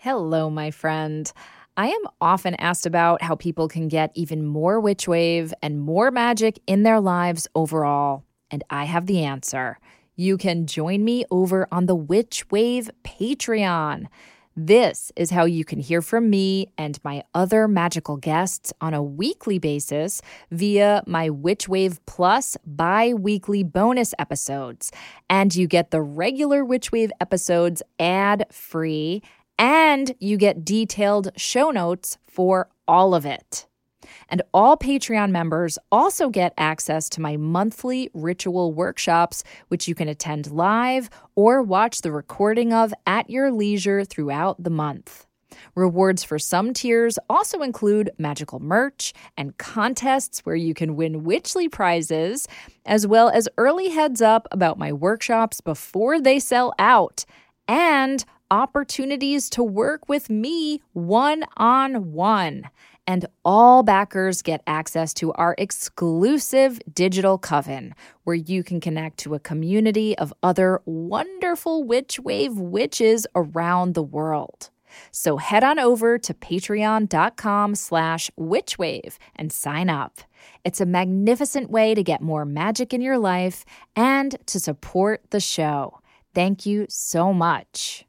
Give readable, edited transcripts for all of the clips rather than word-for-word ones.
Hello, my friend. I am often asked about how people can get even more witch wave and more magic in their lives overall. And I have the answer. You can join me over on the Witch Wave Patreon. This is how you can hear from me and my other magical guests on a weekly basis via my Witch Wave Plus bi-weekly bonus episodes. And you get the regular Witch Wave episodes ad-free, and you get detailed show notes for all of it. And all Patreon members also get access to my monthly ritual workshops, which you can attend live or watch the recording of at your leisure throughout the month. Rewards for some tiers also include magical merch and contests where you can win Witchly prizes, as well as early heads up about my workshops before they sell out, and opportunities to work with me one-on-one. And all backers get access to our exclusive digital coven, where you can connect to a community of other wonderful Witch Wave witches around the world. So head on over to patreon.com/witchwave and sign up. It's a magnificent way to get more magic in your life and to support the show. Thank you so much.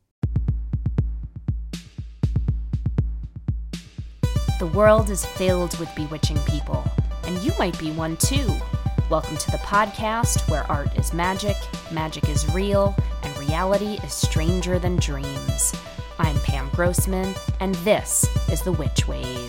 The world is filled with bewitching people, and you might be one too. Welcome to the podcast where art is magic is real, and reality is stranger than dreams. I'm Pam Grossman, and this is The Witch Wave.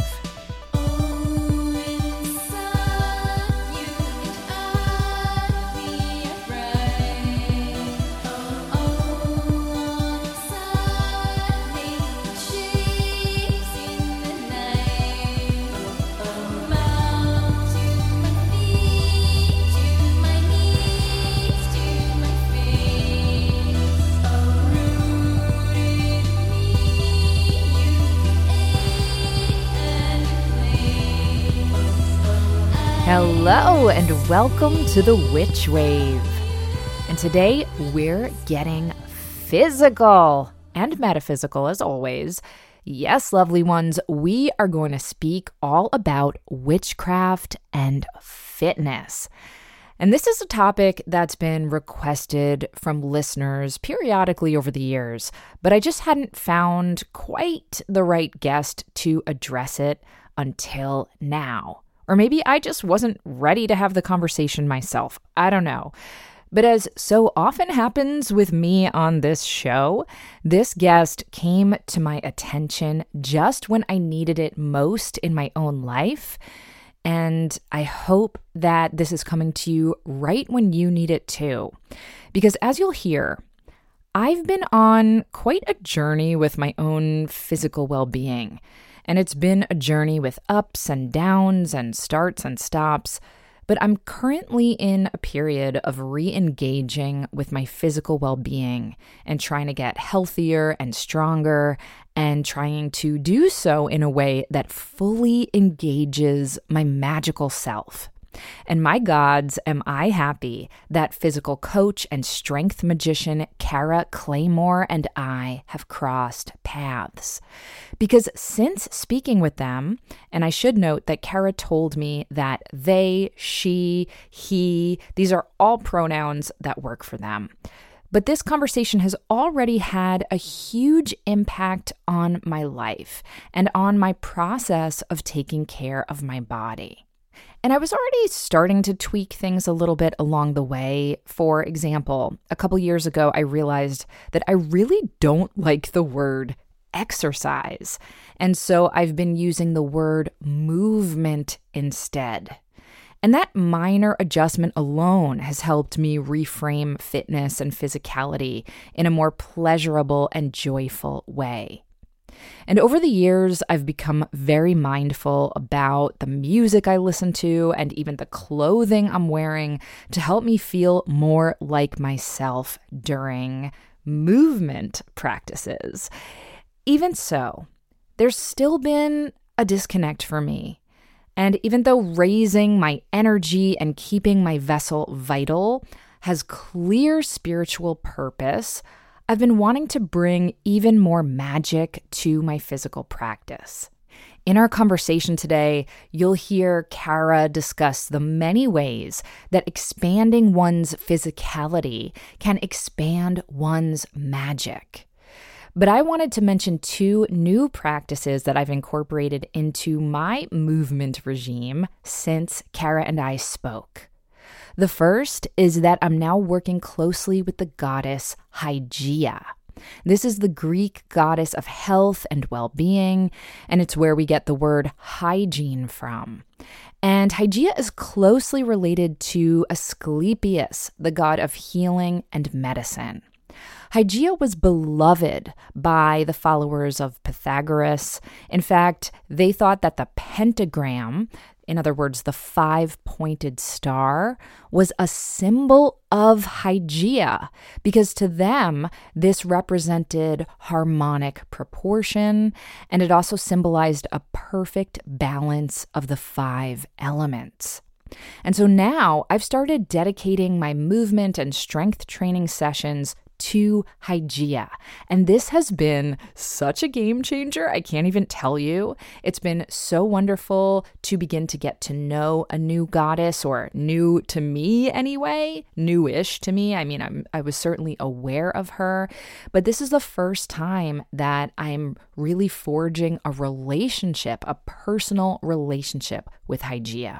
Hello and welcome to the Witch Wave. And today we're getting physical and metaphysical as always. Yes, lovely ones, we are going to speak all about witchcraft and fitness. And this is a topic that's been requested from listeners periodically over the years, but I just hadn't found quite the right guest to address it until now. Or maybe I just wasn't ready to have the conversation myself. I don't know. But as so often happens with me on this show, this guest came to my attention just when I needed it most in my own life. And I hope that this is coming to you right when you need it too. Because as you'll hear, I've been on quite a journey with my own physical well-being. And it's been a journey with ups and downs and starts and stops, but I'm currently in a period of re-engaging with my physical well-being and trying to get healthier and stronger and trying to do so in a way that fully engages my magical self. And my gods, am I happy that physical coach and strength magician Kara Claymore and I have crossed paths. Because since speaking with them, and I should note that Kara told me that they, she, he, these are all pronouns that work for them. But this conversation has already had a huge impact on my life and on my process of taking care of my body. And I was already starting to tweak things a little bit along the way. For example, a couple years ago, I realized that I really don't like the word exercise. And so I've been using the word movement instead. And that minor adjustment alone has helped me reframe fitness and physicality in a more pleasurable and joyful way. And over the years, I've become very mindful about the music I listen to and even the clothing I'm wearing to help me feel more like myself during movement practices. Even so, there's still been a disconnect for me. And even though raising my energy and keeping my vessel vital has clear spiritual purpose, I've been wanting to bring even more magic to my physical practice. In our conversation today, you'll hear Kara discuss the many ways that expanding one's physicality can expand one's magic. But I wanted to mention 2 new practices that I've incorporated into my movement regime since Kara and I spoke. The first is that I'm now working closely with the goddess Hygeia. This is the Greek goddess of health and well-being, and it's where we get the word hygiene from. And Hygeia is closely related to Asclepius, the god of healing and medicine. Hygeia was beloved by the followers of Pythagoras. In fact, they thought that the pentagram, in other words, the 5-pointed star, was a symbol of Hygeia because to them, this represented harmonic proportion, and it also symbolized a perfect balance of the 5 elements. And so now I've started dedicating my movement and strength training sessions to Hygeia. And this has been such a game changer. I can't even tell you. It's been so wonderful to begin to get to know a new goddess, or new to me anyway, newish to me. I mean, I was certainly aware of her, but this is the first time that I'm really forging a relationship, a personal relationship with Hygeia.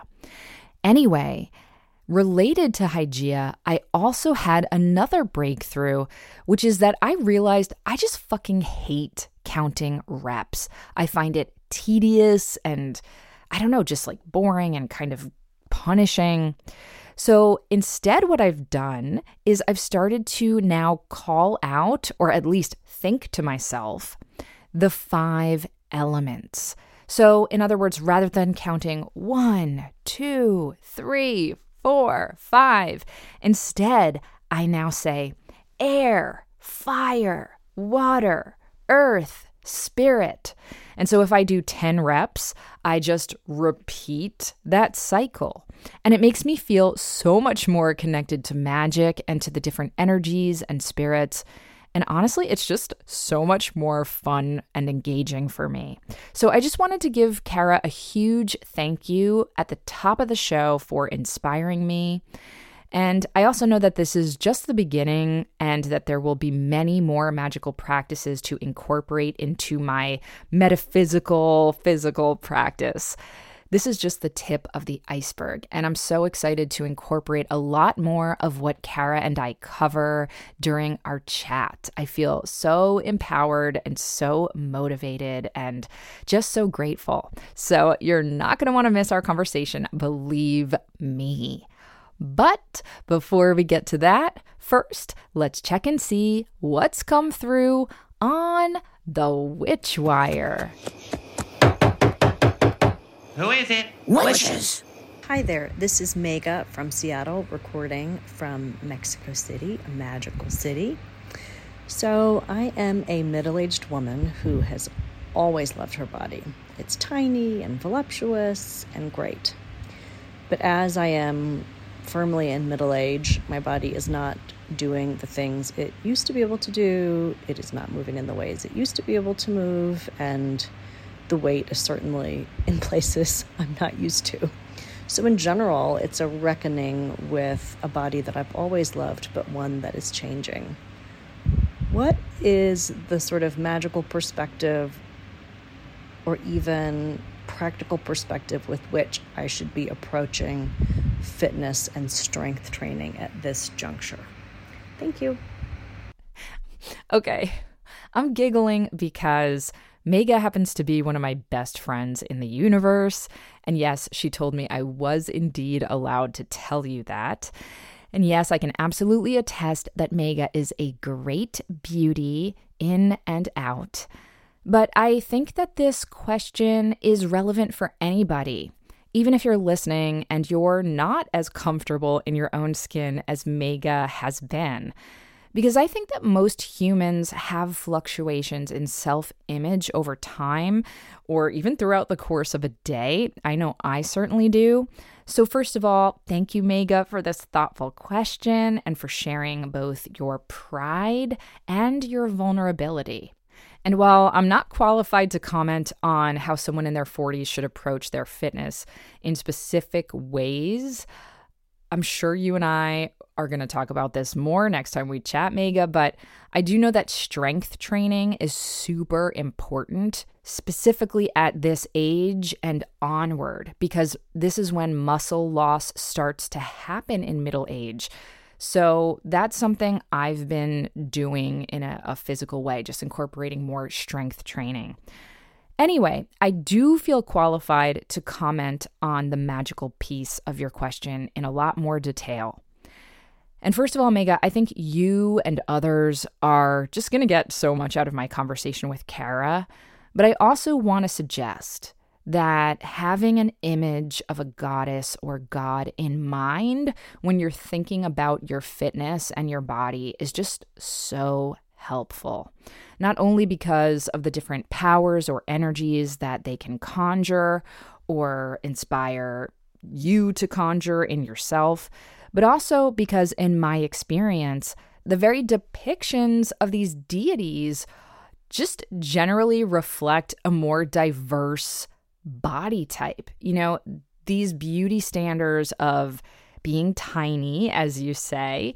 Anyway, related to Hygeia, I also had another breakthrough, which is that I realized I just fucking hate counting reps. I find it tedious and, I don't know, just like boring and kind of punishing. So instead, what I've done is I've started to now call out, or at least think to myself, the 5 elements. So in other words, rather than counting 1, 2, 3, 4, 5. Instead, I now say air, fire, water, earth, spirit. And so if I do 10 reps, I just repeat that cycle. And it makes me feel so much more connected to magic and to the different energies and spirits. And honestly, it's just so much more fun and engaging for me. So I just wanted to give Kara a huge thank you at the top of the show for inspiring me. And I also know that this is just the beginning and that there will be many more magical practices to incorporate into my metaphysical, physical practice. This is just the tip of the iceberg, and I'm so excited to incorporate a lot more of what Kara and I cover during our chat. I feel so empowered and so motivated and just so grateful. So you're not going to want to miss our conversation, believe me. But before we get to that, first, let's check and see what's come through on the Witch Wire. Who is it? Witches! Hi there, this is Mega from Seattle, recording from Mexico City, a magical city. So I am a middle-aged woman who has always loved her body. It's tiny and voluptuous and great. But as I am firmly in middle age, my body is not doing the things it used to be able to do. It is not moving in the ways it used to be able to move, and the weight is certainly in places I'm not used to. So in general, it's a reckoning with a body that I've always loved, but one that is changing. What is the sort of magical perspective or even practical perspective with which I should be approaching fitness and strength training at this juncture? Thank you. Okay, I'm giggling because Mega happens to be one of my best friends in the universe. And yes, she told me I was indeed allowed to tell you that. And yes, I can absolutely attest that Mega is a great beauty in and out. But I think that this question is relevant for anybody. Even if you're listening and you're not as comfortable in your own skin as Mega has been. because I think that most humans have fluctuations in self-image over time or even throughout the course of a day. I know I certainly do. So first of all, thank you, Mega, for this thoughtful question and for sharing both your pride and your vulnerability. And while I'm not qualified to comment on how someone in their 40s should approach their fitness in specific ways, I'm sure you and I are going to talk about this more next time we chat, Mega, but I do know that strength training is super important, specifically at this age and onward, because this is when muscle loss starts to happen in middle age. So that's something I've been doing in a physical way, just incorporating more strength training. Anyway, I do feel qualified to comment on the magical piece of your question in a lot more detail. And first of all, Mega, I think you and others are just going to get so much out of my conversation with Kara, but I also want to suggest that having an image of a goddess or god in mind when you're thinking about your fitness and your body is just so helpful. Not only because of the different powers or energies that they can conjure or inspire you to conjure in yourself, but also because in my experience, the very depictions of these deities just generally reflect a more diverse body type. You know, these beauty standards of being tiny, as you say,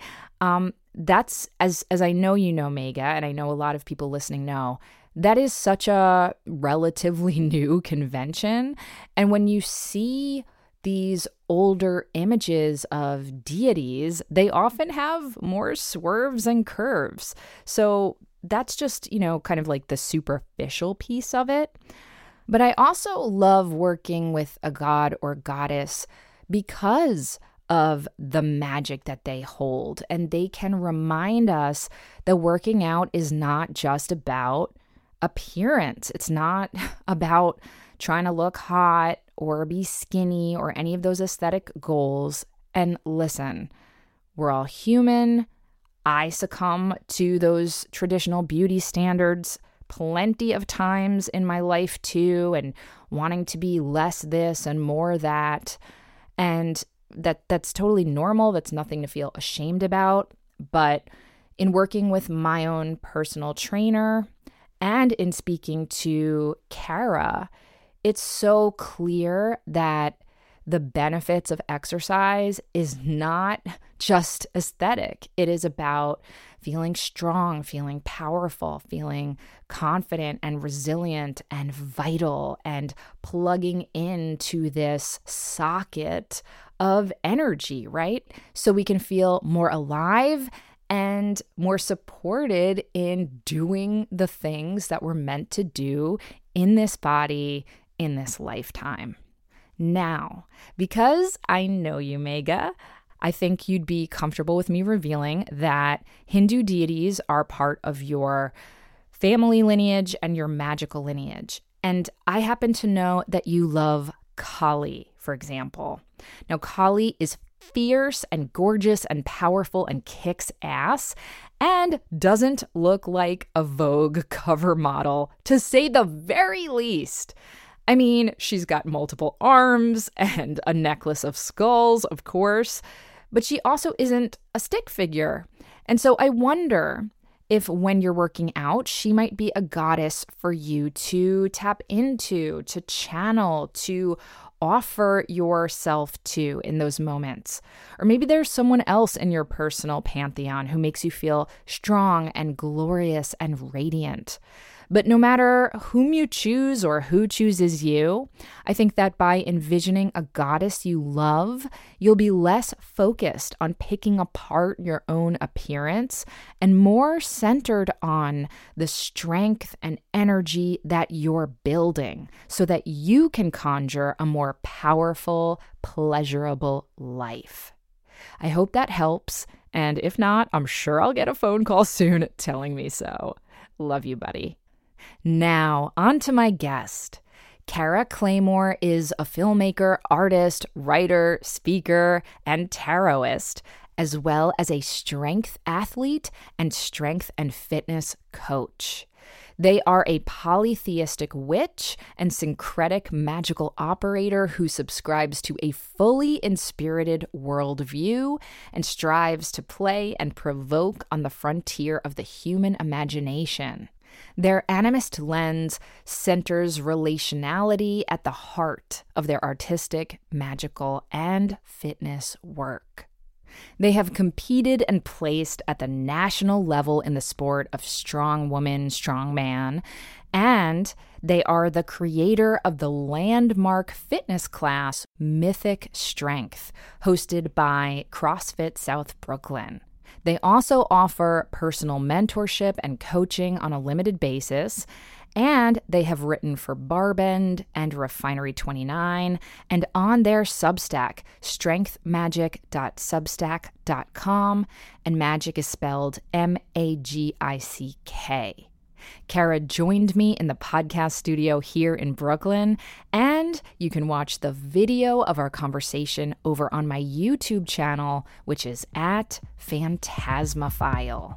that's, as I know you know, Mega, and I know a lot of people listening know, that is such a relatively new convention. And when you see these older images of deities, they often have more swerves and curves. So that's just, you know, kind of like the superficial piece of it. But I also love working with a god or goddess because of the magic that they hold. And they can remind us that working out is not just about appearance. It's not about trying to look hot or be skinny or any of those aesthetic goals. And listen, we're all human. I succumb to those traditional beauty standards plenty of times in my life too, and wanting to be less this and more that. And that's totally normal. That's nothing to feel ashamed about. But in working with my own personal trainer and in speaking to Kara, it's so clear that the benefits of exercise is not just aesthetic. It is about feeling strong, feeling powerful, feeling confident and resilient and vital, and plugging into this socket of energy, right? So we can feel more alive and more supported in doing the things that we're meant to do in this body, in this lifetime. Now, because I know you, Mega, I think you'd be comfortable with me revealing that Hindu deities are part of your family lineage and your magical lineage. And I happen to know that you love Kali, for example. Now, Kali is fierce and gorgeous and powerful and kicks ass and doesn't look like a Vogue cover model, to say the very least. I mean, she's got multiple arms and a necklace of skulls, of course, but she also isn't a stick figure. And so I wonder if when you're working out, she might be a goddess for you to tap into, to channel, to offer yourself to in those moments. Or maybe there's someone else in your personal pantheon who makes you feel strong and glorious and radiant. But no matter whom you choose or who chooses you, I think that by envisioning a goddess you love, you'll be less focused on picking apart your own appearance and more centered on the strength and energy that you're building so that you can conjure a more powerful, pleasurable life. I hope that helps, and if not, I'm sure I'll get a phone call soon telling me so. Love you, buddy. Now, on to my guest. Kara Claymore is a filmmaker, artist, writer, speaker, and tarotist. as well as a strength athlete and strength and fitness coach. They are a polytheistic witch and syncretic magical operator who subscribes to a fully inspirited worldview and strives to play and provoke on the frontier of the human imagination. Their animist lens centers relationality at the heart of their artistic, magical, and fitness work. They have competed and placed at the national level in the sport of strong woman, strong man, and they are the creator of the landmark fitness class Mythic Strength, hosted by CrossFit South Brooklyn. They also offer personal mentorship and coaching on a limited basis, and they have written for Barbend and Refinery29 and on their Substack, strengthmagic.substack.com, and magic is spelled MAGICK. Kara joined me in the podcast studio here in Brooklyn, and you can watch the video of our conversation over on my YouTube channel, which is at Phantasmaphile.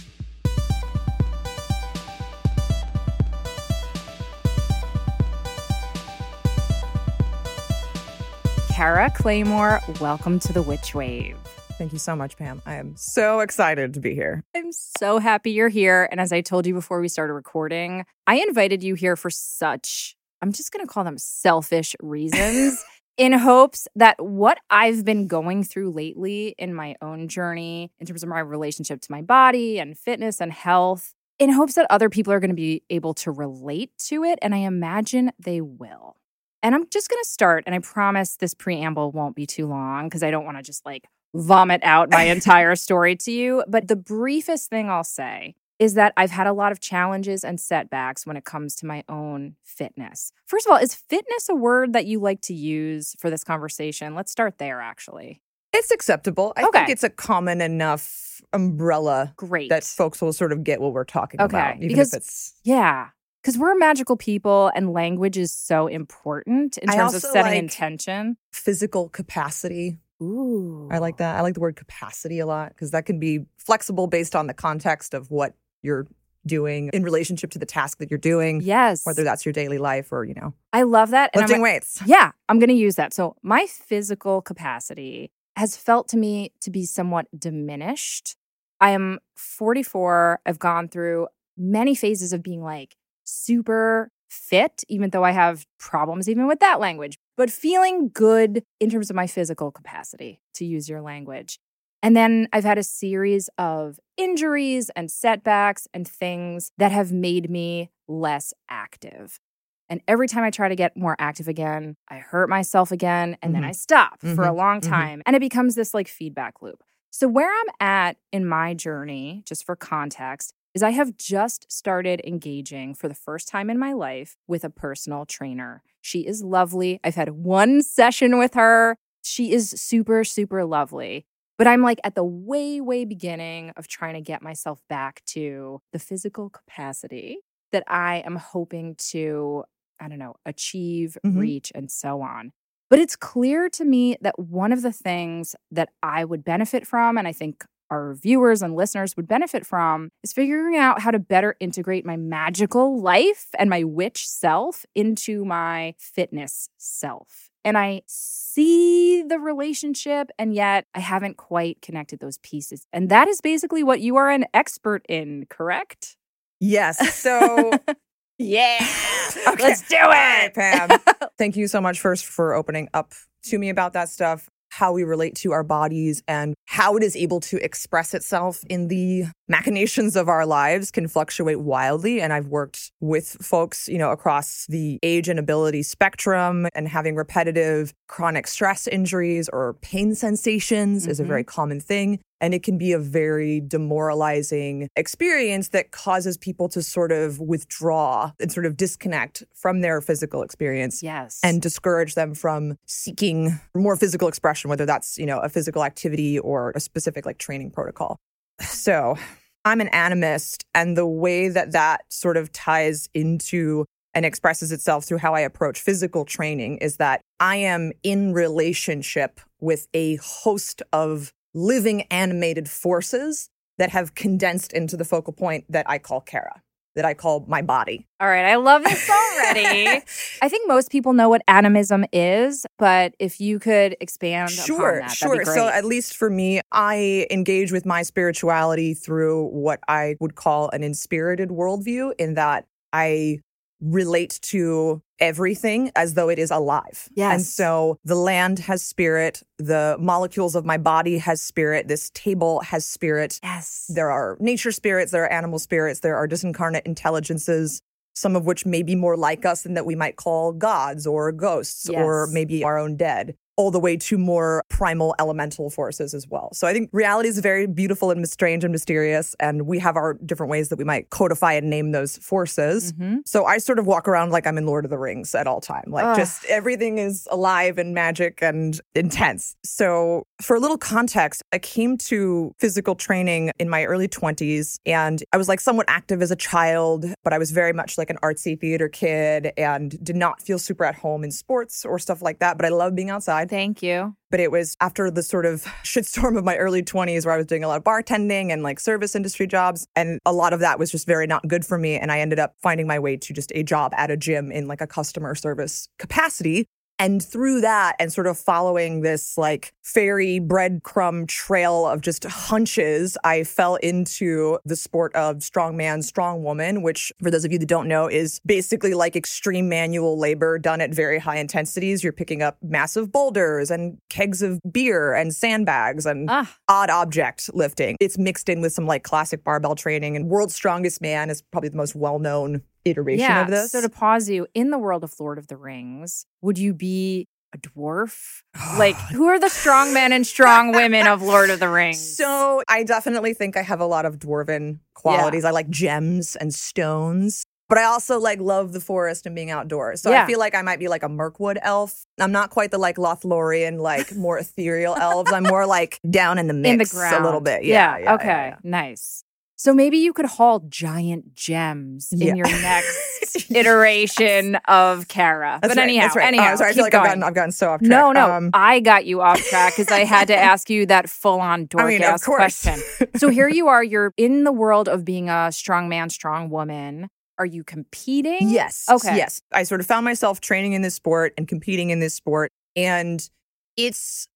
Kara Claymore, welcome to the Witch Wave. Thank you so much, Pam. I am so excited to be here. I'm so happy you're here. And as I told you before we started recording, I invited you here for such, I'm just going to call them selfish reasons, in hopes that what I've been going through lately in my own journey, in terms of my relationship to my body and fitness and health, in hopes that other people are going to be able to relate to it. And I imagine they will. And I'm just going to start, and I promise this preamble won't be too long because I don't want to just vomit out my entire story to you. But the briefest thing I'll say is that I've had a lot of challenges and setbacks when it comes to my own fitness. First of all, is fitness a word that you like to use for this conversation? Let's start there, actually. It's acceptable. I think it's a common enough umbrella that folks will sort of get what we're talking about. Even if it's... Yeah. Because we're magical people and language is so important in terms of setting intention. Physical capacity. Ooh. I like that. I like the word capacity a lot because that can be flexible based on the context of what you're doing in relationship to the task that you're doing. Yes. Whether that's your daily life or, I love that. Lifting weights. Yeah, I'm going to use that. So my physical capacity has felt to me to be somewhat diminished. I am 44. I've gone through many phases of being super fit, even though I have problems even with that language, but feeling good in terms of my physical capacity, to use your language. And then I've had a series of injuries and setbacks and things that have made me less active. And every time I try to get more active again, I hurt myself again, and then I stop for a long time. And it becomes this feedback loop. So where I'm at in my journey, just for context, is I have just started engaging for the first time in my life with a personal trainer. She is lovely. I've had one session with her. She is super, super lovely. But I'm at the way, way beginning of trying to get myself back to the physical capacity that I am hoping to, achieve, reach, and so on. But it's clear to me that one of the things that I would benefit from, and I think our viewers and listeners would benefit from, is figuring out how to better integrate my magical life and my witch self into my fitness self. And I see the relationship, and yet I haven't quite connected those pieces. And that is basically what you are an expert in, correct? Yes. So, yeah. Okay. Let's do it. All right, Pam. Thank you so much first for opening up to me about that stuff, how we relate to our bodies and how it is able to express itself in the machinations of our lives can fluctuate wildly. And I've worked with folks, across the age and ability spectrum, and having repetitive chronic stress injuries or pain sensations is a very common thing. And it can be a very demoralizing experience that causes people to sort of withdraw and sort of disconnect from their physical experience. Yes. And discourage them from seeking more physical expression, whether that's, a physical activity or a specific training protocol. So I'm an animist, and the way that sort of ties into and expresses itself through how I approach physical training is that I am in relationship with a host of living animated forces that have condensed into the focal point that I call Kara, that I call my body. All right, I love this already. I think most people know what animism is, but if you could expand upon that, that'd be great. So at least for me, I engage with my spirituality through what I would call an inspirited worldview, in that I relate to everything as though it is alive. Yes. And so the land has spirit, the molecules of my body has spirit, this table has spirit. Yes. There are nature spirits, there are animal spirits, there are disincarnate intelligences, some of which may be more like us and that we might call gods or ghosts, or maybe our own dead, all the way to more primal elemental forces as well. So I think reality is very beautiful and strange and mysterious, and we have our different ways that we might codify and name those forces. Mm-hmm. So I sort of walk around like I'm in Lord of the Rings at all time. Like just everything is alive and magic and intense. So for a little context, I came to physical training in my early 20s, and I was like somewhat active as a child, but I was very much like an artsy theater kid and did not feel super at home in sports or stuff like that. But I love being outside. Thank you. But it was after the sort of shitstorm of my early 20s where I was doing a lot of bartending and like service industry jobs. And a lot of that was just very not good for me. And I ended up finding my way to just a job at a gym in like a customer service capacity. And through that and sort of following this like fairy breadcrumb trail of just hunches, I fell into the sport of strongman, strongwoman, which for those of you that don't know is basically like extreme manual labor done at very high intensities. You're picking up massive boulders and kegs of beer and sandbags and odd object lifting. It's mixed in with some like classic barbell training, and World's Strongest Man is probably the most well-known iteration of this. So to pause you, in the world of Lord of the Rings, would you be a dwarf? Like, who are the strong men and strong women of Lord of the Rings? So I definitely think I have a lot of dwarven qualities. I like gems and stones. But I also like love the forest and being outdoors. So I feel like I might be like a Mirkwood elf. I'm not quite the like Lothlorien, like more ethereal elves. I'm more like down in the mix in the ground. A little bit. Okay. Nice. So maybe you could haul giant gems in your next iteration of Kara. That's but anyhow, right. anyhow, sorry, I feel like I've gotten so off track. No, I got you off track because I had to ask you that full-on dork-ass question. So here you are, you're in the world of being a strong man, strong woman. Are you competing? Yes. Okay. Yes. I sort of found myself training in this sport and competing in this sport. And it's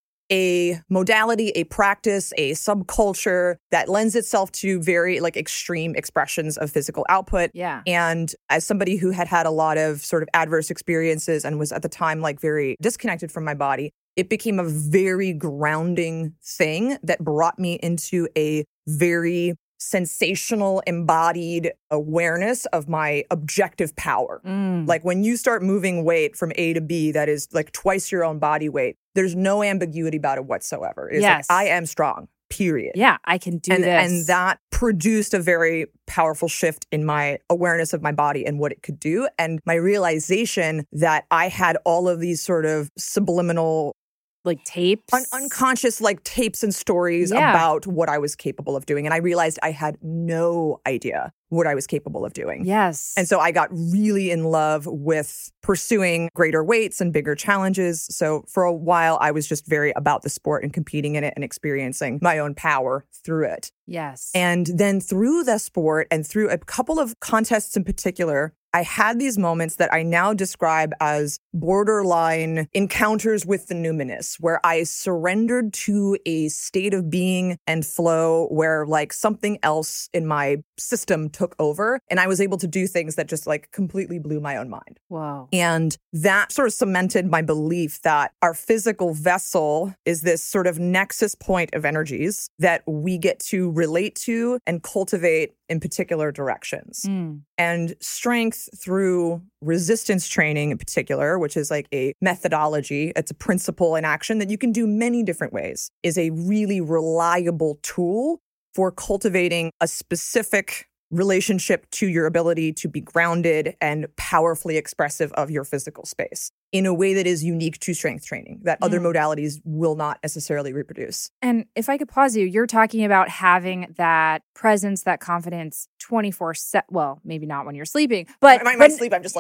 a modality, a practice, a subculture that lends itself to very like extreme expressions of physical output. Yeah. And as somebody who had had a lot of sort of adverse experiences and was at the time like very disconnected from my body, it became a very grounding thing that brought me into a very sensational embodied awareness of my objective power. Like when you start moving weight from A to B, that is like twice your own body weight, there's no ambiguity about it whatsoever. It's like, I am strong, period. Yeah, I can do this. And that produced a very powerful shift in my awareness of my body and what it could do. And my realization that I had all of these sort of subliminal like tapes? Unconscious like tapes and stories about what I was capable of doing. And I realized I had no idea what I was capable of doing. Yes. And so I got really in love with pursuing greater weights and bigger challenges. So for a while, I was just very about the sport and competing in it and experiencing my own power through it. Yes. And then through the sport and through a couple of contests in particular, I had these moments that I now describe as borderline encounters with the numinous, where I surrendered to a state of being and flow where like something else in my system took over. And I was able to do things that just like completely blew my own mind. Wow. And that sort of cemented my belief that our physical vessel is this sort of nexus point of energies that we get to relate to and cultivate in particular directions. And strength through resistance training in particular, which is like a methodology, it's a principle in action that you can do many different ways, is a really reliable tool for cultivating a specific relationship to your ability to be grounded and powerfully expressive of your physical space in a way that is unique to strength training that other modalities will not necessarily reproduce. And if I could pause you, you're talking about having that presence, that confidence 24/7. Well, maybe not when you're sleeping, but my sleep, I'm just like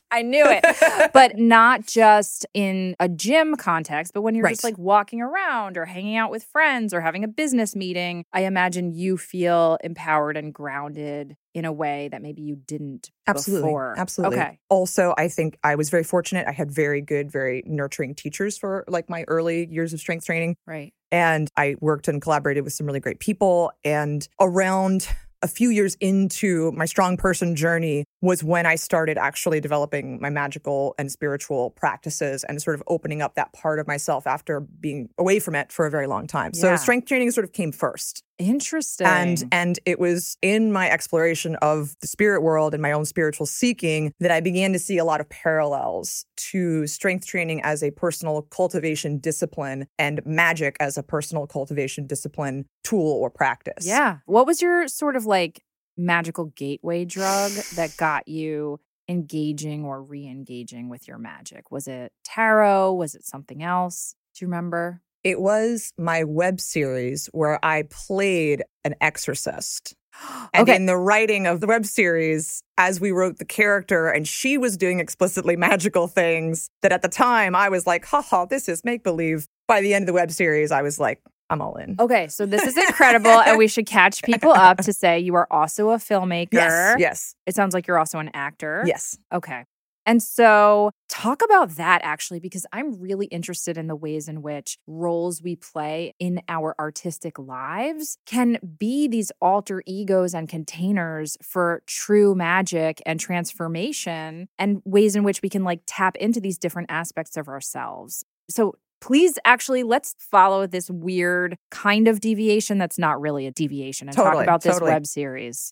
I knew it. But not just in a gym context, but when you're just like walking around or hanging out with friends or having a business meeting, I imagine you feel empowered and grounded in a way that maybe you didn't before. Absolutely. Okay. Also, I think I was very fortunate. I had very good, very nurturing teachers for like my early years of strength training. Right. And I worked and collaborated with some really great people. And around a few years into my strong person journey was when I started actually developing my magical and spiritual practices and sort of opening up that part of myself after being away from it for a very long time. So strength training sort of came first. Interesting. And it was in my exploration of the spirit world and my own spiritual seeking that I began to see a lot of parallels to strength training as a personal cultivation discipline and magic as a personal cultivation discipline tool or practice. Yeah. What was your sort of like magical gateway drug that got you engaging or re-engaging with your magic? Was it tarot? Was it something else? Do you remember? It was my web series where I played an exorcist. And in the writing of the web series, as we wrote the character and she was doing explicitly magical things that at the time I was like, haha, this is make-believe. By the end of the web series, I was like, I'm all in. Okay, so this is incredible. And we should catch people up to say you are also a filmmaker. Yes. It sounds like you're also an actor. Yes. Okay. And so talk about that actually, because I'm really interested in the ways in which roles we play in our artistic lives can be these alter egos and containers for true magic and transformation and ways in which we can like tap into these different aspects of ourselves. So please, actually, let's follow this weird kind of deviation that's not really a deviation and talk about this web series.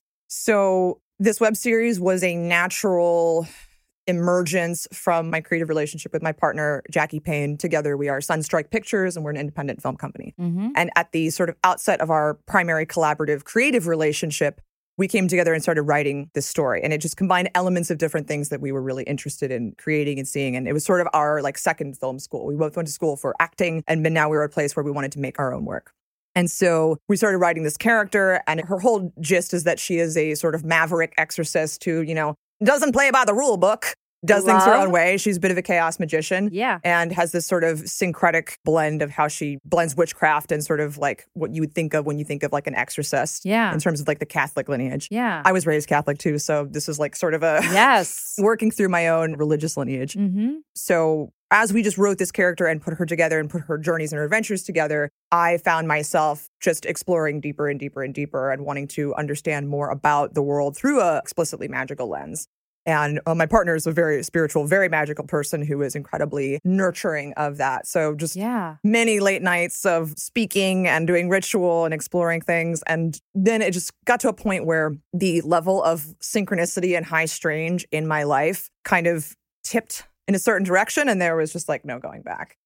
So this web series was a natural emergence from my creative relationship with my partner, Jackie Payne. Together, we are Sunstrike Pictures, and we're an independent film company. Mm-hmm. And at the sort of outset of our primary collaborative creative relationship, we came together and started writing this story. And it just combined elements of different things that we were really interested in creating and seeing. And it was sort of our like second film school. We both went to school for acting, and now we were at a place where we wanted to make our own work. And so we started writing this character, and her whole gist is that she is a sort of maverick exorcist who, doesn't play by the rule book, does things her own way. She's a bit of a chaos magician. Yeah. And has this sort of syncretic blend of how she blends witchcraft and sort of like what you would think of when you think of like an exorcist. Yeah. In terms of like the Catholic lineage. Yeah. I was raised Catholic too. So this is like sort of a working through my own religious lineage. Mm-hmm. So as we just wrote this character and put her together and put her journeys and her adventures together, I found myself just exploring deeper and deeper and deeper and wanting to understand more about the world through a explicitly magical lens. And my partner is a very spiritual, very magical person who is incredibly nurturing of that. So just many late nights of speaking and doing ritual and exploring things. And then it just got to a point where the level of synchronicity and high strange in my life kind of tipped in a certain direction. And there was just like no going back.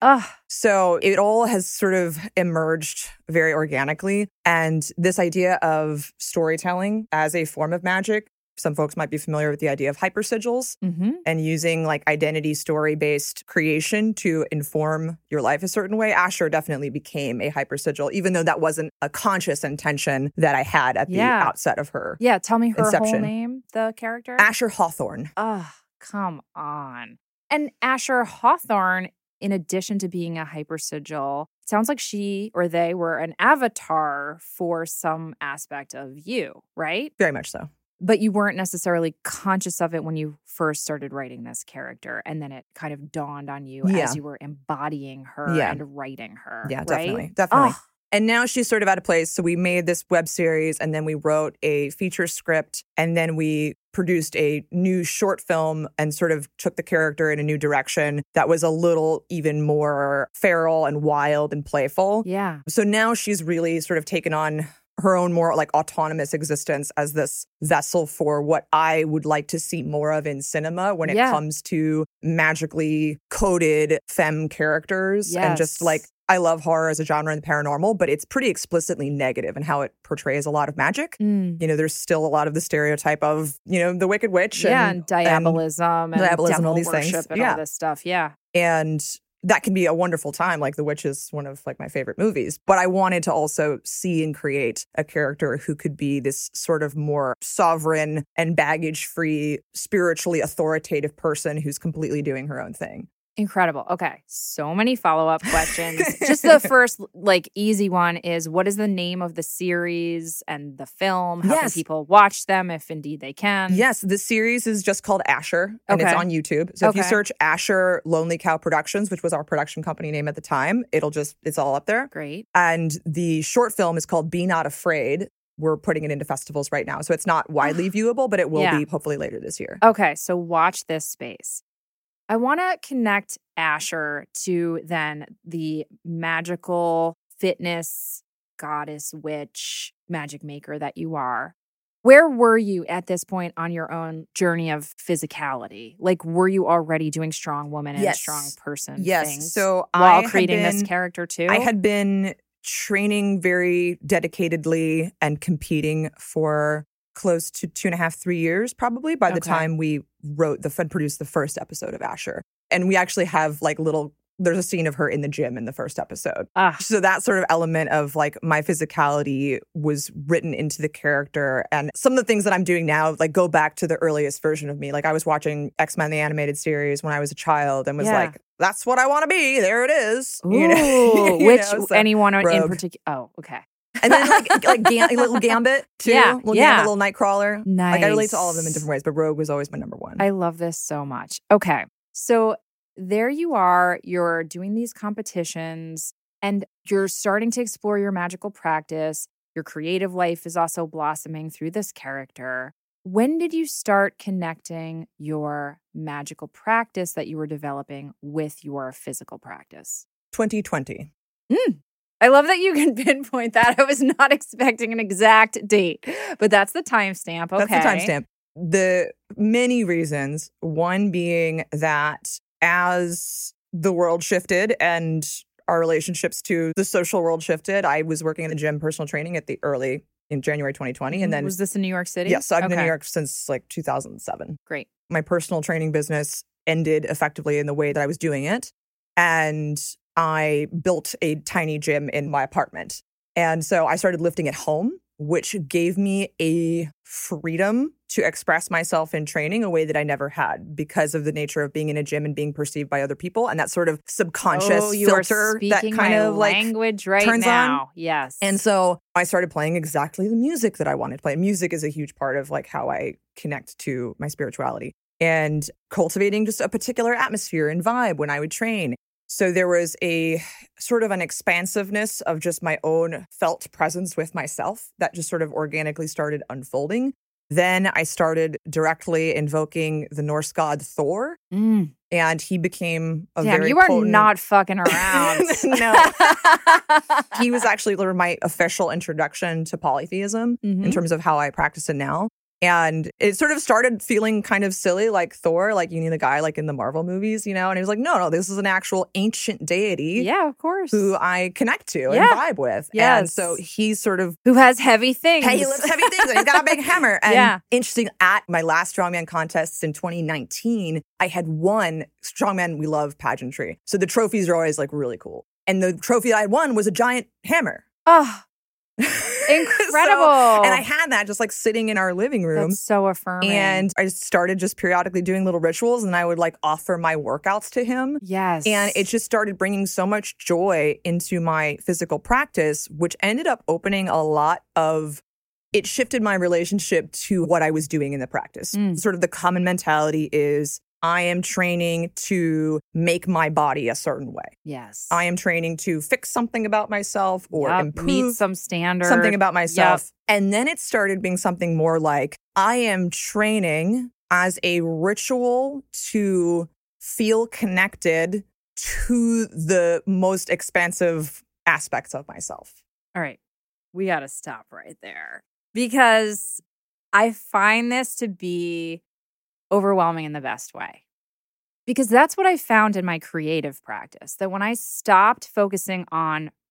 So it all has sort of emerged very organically. And this idea of storytelling as a form of magic, some folks might be familiar with the idea of hypersigils and using like identity story-based creation to inform your life a certain way. Asher definitely became a hypersigil, even though that wasn't a conscious intention that I had at the outset of her. Yeah, tell me her inception. whole name, the character. Asher Hawthorne. Oh, come on. And Asher Hawthorne, in addition to being a hypersigil, it sounds like she or they were an avatar for some aspect of you, right? Very much so. But you weren't necessarily conscious of it when you first started writing this character. And then it kind of dawned on you as you were embodying her and writing her. Yeah, right? Definitely. And now she's sort of at a place. So we made this web series and then we wrote a feature script and then we produced a new short film and sort of took the character in a new direction that was a little even more feral and wild and playful. Yeah. So now she's really sort of taken on her own more like autonomous existence as this vessel for what I would like to see more of in cinema when it comes to magically coded femme characters. And just like, I love horror as a genre and the paranormal, but it's pretty explicitly negative in how it portrays a lot of magic. There's still a lot of the stereotype of, the Wicked Witch. And diabolism and devil all these worship things. and all this stuff. Yeah. And that can be a wonderful time. Like The Witch is one of like my favorite movies. But I wanted to also see and create a character who could be this sort of more sovereign and baggage-free, spiritually authoritative person who's completely doing her own thing. Incredible. Okay. So many follow-up questions. Just the first, like, easy one is, what is the name of the series and the film? How can people watch them if indeed they can? Yes. The series is just called Asher, and it's on YouTube. So if you search Asher Lonely Cow Productions, which was our production company name at the time, it's all up there. Great. And the short film is called Be Not Afraid. We're putting it into festivals right now. So it's not widely viewable, but it will be hopefully later this year. Okay. So watch this space. I want to connect Asher to then the magical fitness goddess, witch, magic maker that you are. Where were you at this point on your own journey of physicality? Like, were you already doing strong woman and strong person things? So while creating this character too? I had been training very dedicatedly and competing for close to 2.5, 3 years, probably by the time we wrote and produced the first episode of Asher. And we actually have like there's a scene of her in the gym in the first episode. So that sort of element of like my physicality was written into the character. And some of the things that I'm doing now, like, go back to the earliest version of me. Like, I was watching X-Men, the animated series, when I was a child and was like, that's what I want to be. There it is. Ooh, anyone in particular? Oh, okay. And then like little Gambit too. Gambit, little Nightcrawler. Nice. Like, I relate to all of them in different ways, but Rogue was always my number one. I love this so much. Okay. So there you are, you're doing these competitions and you're starting to explore your magical practice. Your creative life is also blossoming through this character. When did you start connecting your magical practice that you were developing with your physical practice? 2020. I love that you can pinpoint that. I was not expecting an exact date, but that's the timestamp. Okay. That's the timestamp. The many reasons, one being that as the world shifted and our relationships to the social world shifted, I was working in the gym personal training in January 2020. And then was this in New York City? Yes. I've been in New York since like 2007. Great. My personal training business ended effectively in the way that I was doing it. And I built a tiny gym in my apartment. And so I started lifting at home, which gave me a freedom to express myself in training a way that I never had because of the nature of being in a gym and being perceived by other people and that sort of subconscious filter that kind of like language right turns now. on. Yes. And so I started playing exactly the music that I wanted to play. Music is a huge part of like how I connect to my spirituality and cultivating just a particular atmosphere and vibe when I would train. So there was a sort of an expansiveness of just my own felt presence with myself that just sort of organically started unfolding. Then I started directly invoking the Norse god Thor, and he became a very you are potent... not fucking around. No. He was actually my official introduction to polytheism in terms of how I practice it now. And it sort of started feeling kind of silly, like Thor, like you need a guy like in the Marvel movies, you know? And he was like, no, this is an actual ancient deity. Yeah, of course. Who I connect to and vibe with. Yes. And so he's sort of... Who has heavy things. He lifts heavy things and he's got a big hammer. And interesting, at my last strongman contests in 2019, I had won strongman. We love pageantry. So the trophies are always like really cool. And the trophy I had won was a giant hammer. Oh, incredible. And I had that just like sitting in our living room. That's so affirming. And I just started just periodically doing little rituals and I would like offer my workouts to him. Yes. And it just started bringing so much joy into my physical practice, which ended up opening a lot of... It shifted my relationship to what I was doing in the practice. Sort of the common mentality is I am training to make my body a certain way. Yes. I am training to fix something about myself or improve meet some standard. Something about myself. And then it started being something more like I am training as a ritual to feel connected to the most expansive aspects of myself. All right. We got to stop right there because I find this to be overwhelming in the best way. Because that's what I found in my creative practice, that when I stopped focusing on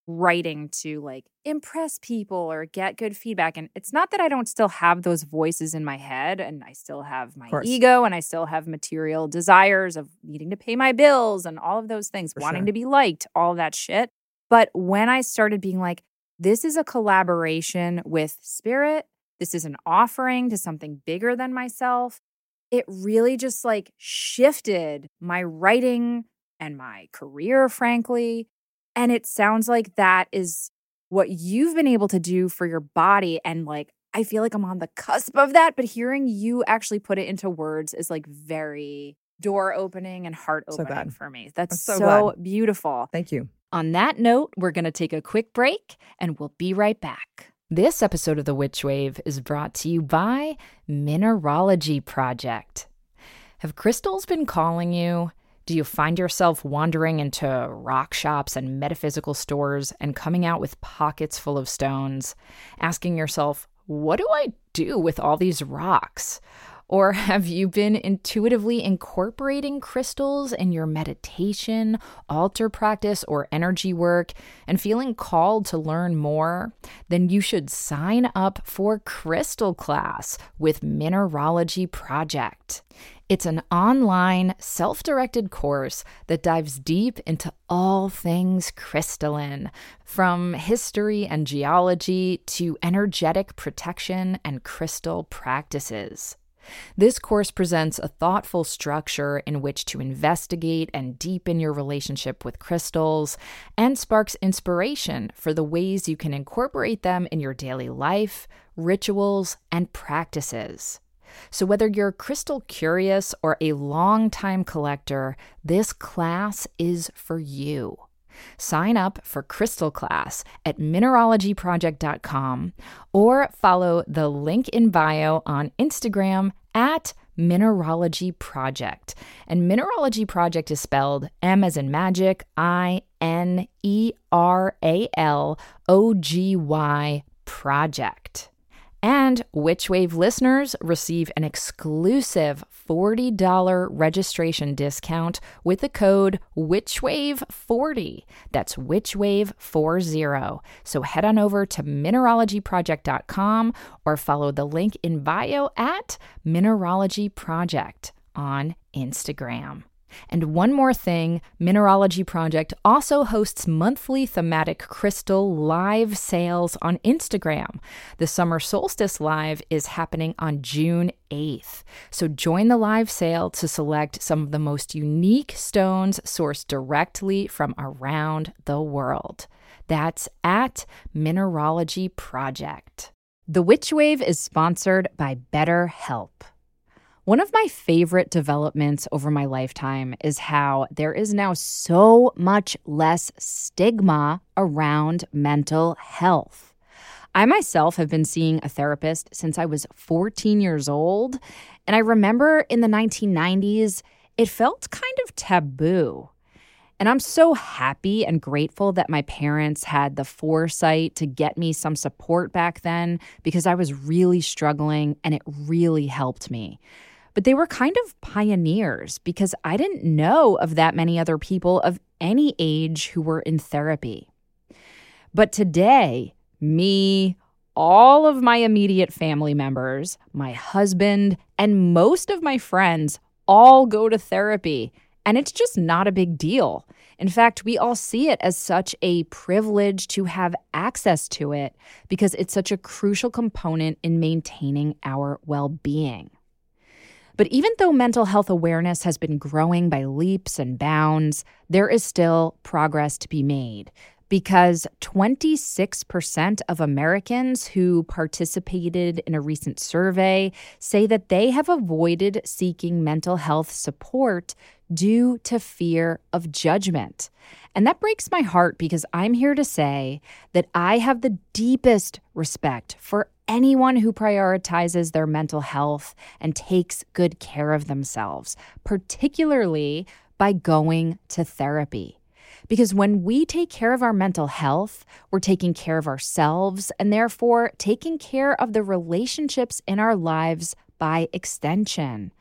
writing to like impress people or get good feedback. And it's not that I don't still have those voices in my head, and I still have my ego, and I still have material desires of needing to pay my bills and all of those things, wanting to be liked, all of that shit. But when I started being like, this is a collaboration with spirit, this is an offering to something bigger than myself, it really just like shifted my writing and my career, frankly. And it sounds like that is what you've been able to do for your body. And like, I feel like I'm on the cusp of that, but hearing you actually put it into words is like very door opening and heart opening for me. That's so beautiful. Thank you. On that note, we're going to take a quick break and we'll be right back. This episode of The Witch Wave is brought to you by Mineralogy Project. Have crystals been calling you? Do you find yourself wandering into rock shops and metaphysical stores and coming out with pockets full of stones, asking yourself, what do I do with all these rocks? Or have you been intuitively incorporating crystals in your meditation, altar practice, or energy work and feeling called to learn more? Then you should sign up for Crystal Class with Mineralogy Project. It's an online, self-directed course that dives deep into all things crystalline, from history and geology to energetic protection and crystal practices. This course presents a thoughtful structure in which to investigate and deepen your relationship with crystals and sparks inspiration for the ways you can incorporate them in your daily life, rituals, and practices. So whether you're crystal curious or a long-time collector, this class is for you. Sign up for Crystal Class at mineralogyproject.com or follow the link in bio on Instagram at Mineralogy Project. And Mineralogy Project is spelled M as in magic, INERALOGY Project. And Witch Wave listeners receive an exclusive $40 registration discount with the code WitchWave40. That's WitchWave40. So head on over to mineralogyproject.com or follow the link in bio at Mineralogy Project on Instagram. And one more thing, Mineralogy Project also hosts monthly thematic crystal live sales on Instagram. The Summer Solstice Live is happening on June 8th. So join the live sale to select some of the most unique stones sourced directly from around the world. That's at Mineralogy Project. The Witch Wave is sponsored by BetterHelp. One of my favorite developments over my lifetime is how there is now so much less stigma around mental health. I myself have been seeing a therapist since I was 14 years old, and I remember in the 1990s, it felt kind of taboo. And I'm so happy and grateful that my parents had the foresight to get me some support back then because I was really struggling and it really helped me. But they were kind of pioneers because I didn't know of that many other people of any age who were in therapy. But today, me, all of my immediate family members, my husband, and most of my friends all go to therapy. And it's just not a big deal. In fact, we all see it as such a privilege to have access to it because it's such a crucial component in maintaining our well-being. But even though mental health awareness has been growing by leaps and bounds, there is still progress to be made because 26% of Americans who participated in a recent survey say that they have avoided seeking mental health support due to fear of judgment. And that breaks my heart because I'm here to say that I have the deepest respect for anyone who prioritizes their mental health and takes good care of themselves, particularly by going to therapy. Because when we take care of our mental health, we're taking care of ourselves and therefore taking care of the relationships in our lives by extension.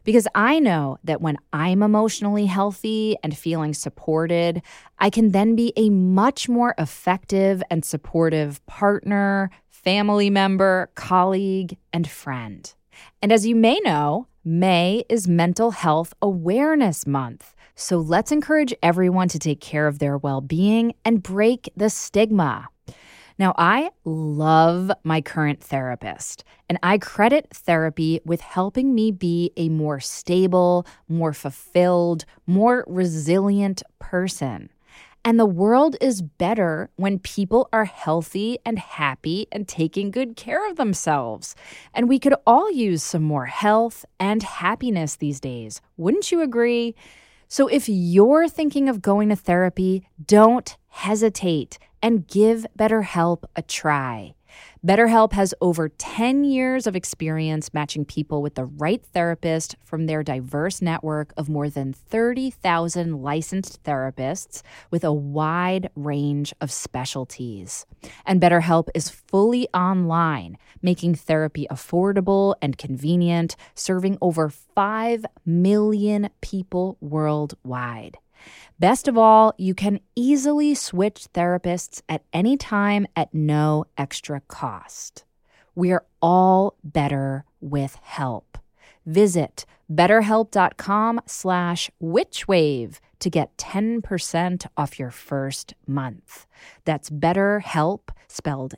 Because I know that when I'm emotionally healthy and feeling supported, I can then be a much more effective and supportive partner, family member, colleague, and friend. And as you may know, May is Mental Health Awareness Month. So let's encourage everyone to take care of their well-being and break the stigma. Now, I love my current therapist, and I credit therapy with helping me be a more stable, more fulfilled, more resilient person. And the world is better when people are healthy and happy and taking good care of themselves. And we could all use some more health and happiness these days. Wouldn't you agree? So if you're thinking of going to therapy, don't hesitate and give BetterHelp a try. BetterHelp has over 10 years of experience matching people with the right therapist from their diverse network of more than 30,000 licensed therapists with a wide range of specialties. And BetterHelp is fully online, making therapy affordable and convenient, serving over 5 million people worldwide. Best of all, you can easily switch therapists at any time at no extra cost. We're all better with help. Visit betterhelp.com/witchwave to get 10% off your first month. That's BetterHelp, spelled